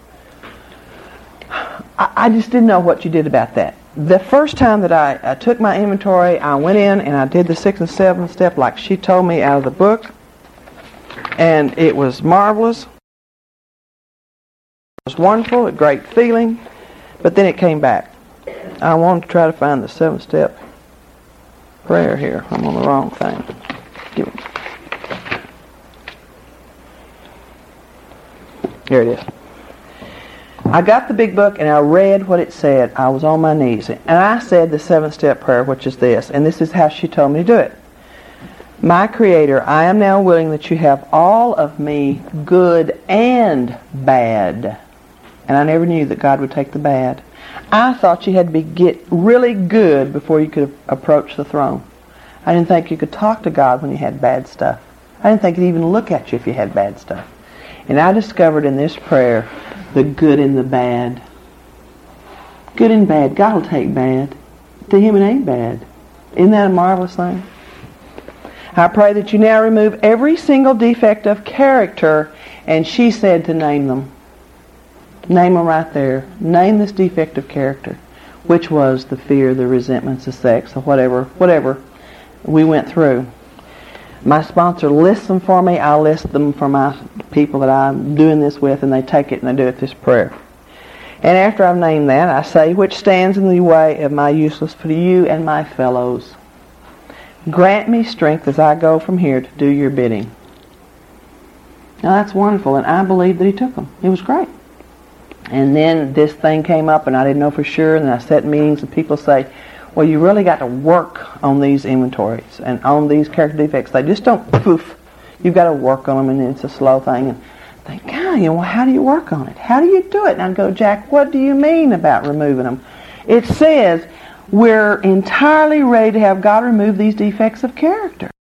S1: I, I just didn't know what you did about that. The first time that I, I took my inventory, I went in and I did the sixth and seventh step like she told me out of the book. And it was marvelous. It was wonderful, a great feeling. But then it came back. I wanted to try to find the seventh step prayer here. I'm on the wrong thing. Give me. Here it is. I got the big book and I read what it said. I was on my knees. And I said the seventh step prayer, which is this. And this is how she told me to do it. My Creator, I am now willing that you have all of me, good and bad. And I never knew that God would take the bad. I thought you had to be get really good before you could approach the throne. I didn't think you could talk to God when you had bad stuff. I didn't think He'd even look at you if you had bad stuff. And I discovered in this prayer the good and the bad. Good and bad. God will take bad. To Him it ain't bad. Isn't that a marvelous thing? I pray that you now remove every single defect of character. And she said to name them. Name them right there. Name this defect of character, which was the fear, the resentments, the sex, or whatever, whatever we went through. My sponsor lists them for me. I list them for my people that I'm doing this with, and they take it and they do it this prayer. And after I've named that, I say, which stands in the way of my useless for you and my fellows. Grant me strength as I go from here to do your bidding. Now that's wonderful, and I believe that He took them. It was great. And then this thing came up, and I didn't know for sure, and I sat in meetings, and people say, well, you really got to work on these inventories and on these character defects. They just don't poof. You've got to work on them, and it's a slow thing. And I think, God, you know, well, how do you work on it? How do you do it? And I'd go, Jack, what do you mean about removing them? It says we're entirely ready to have God remove these defects of character.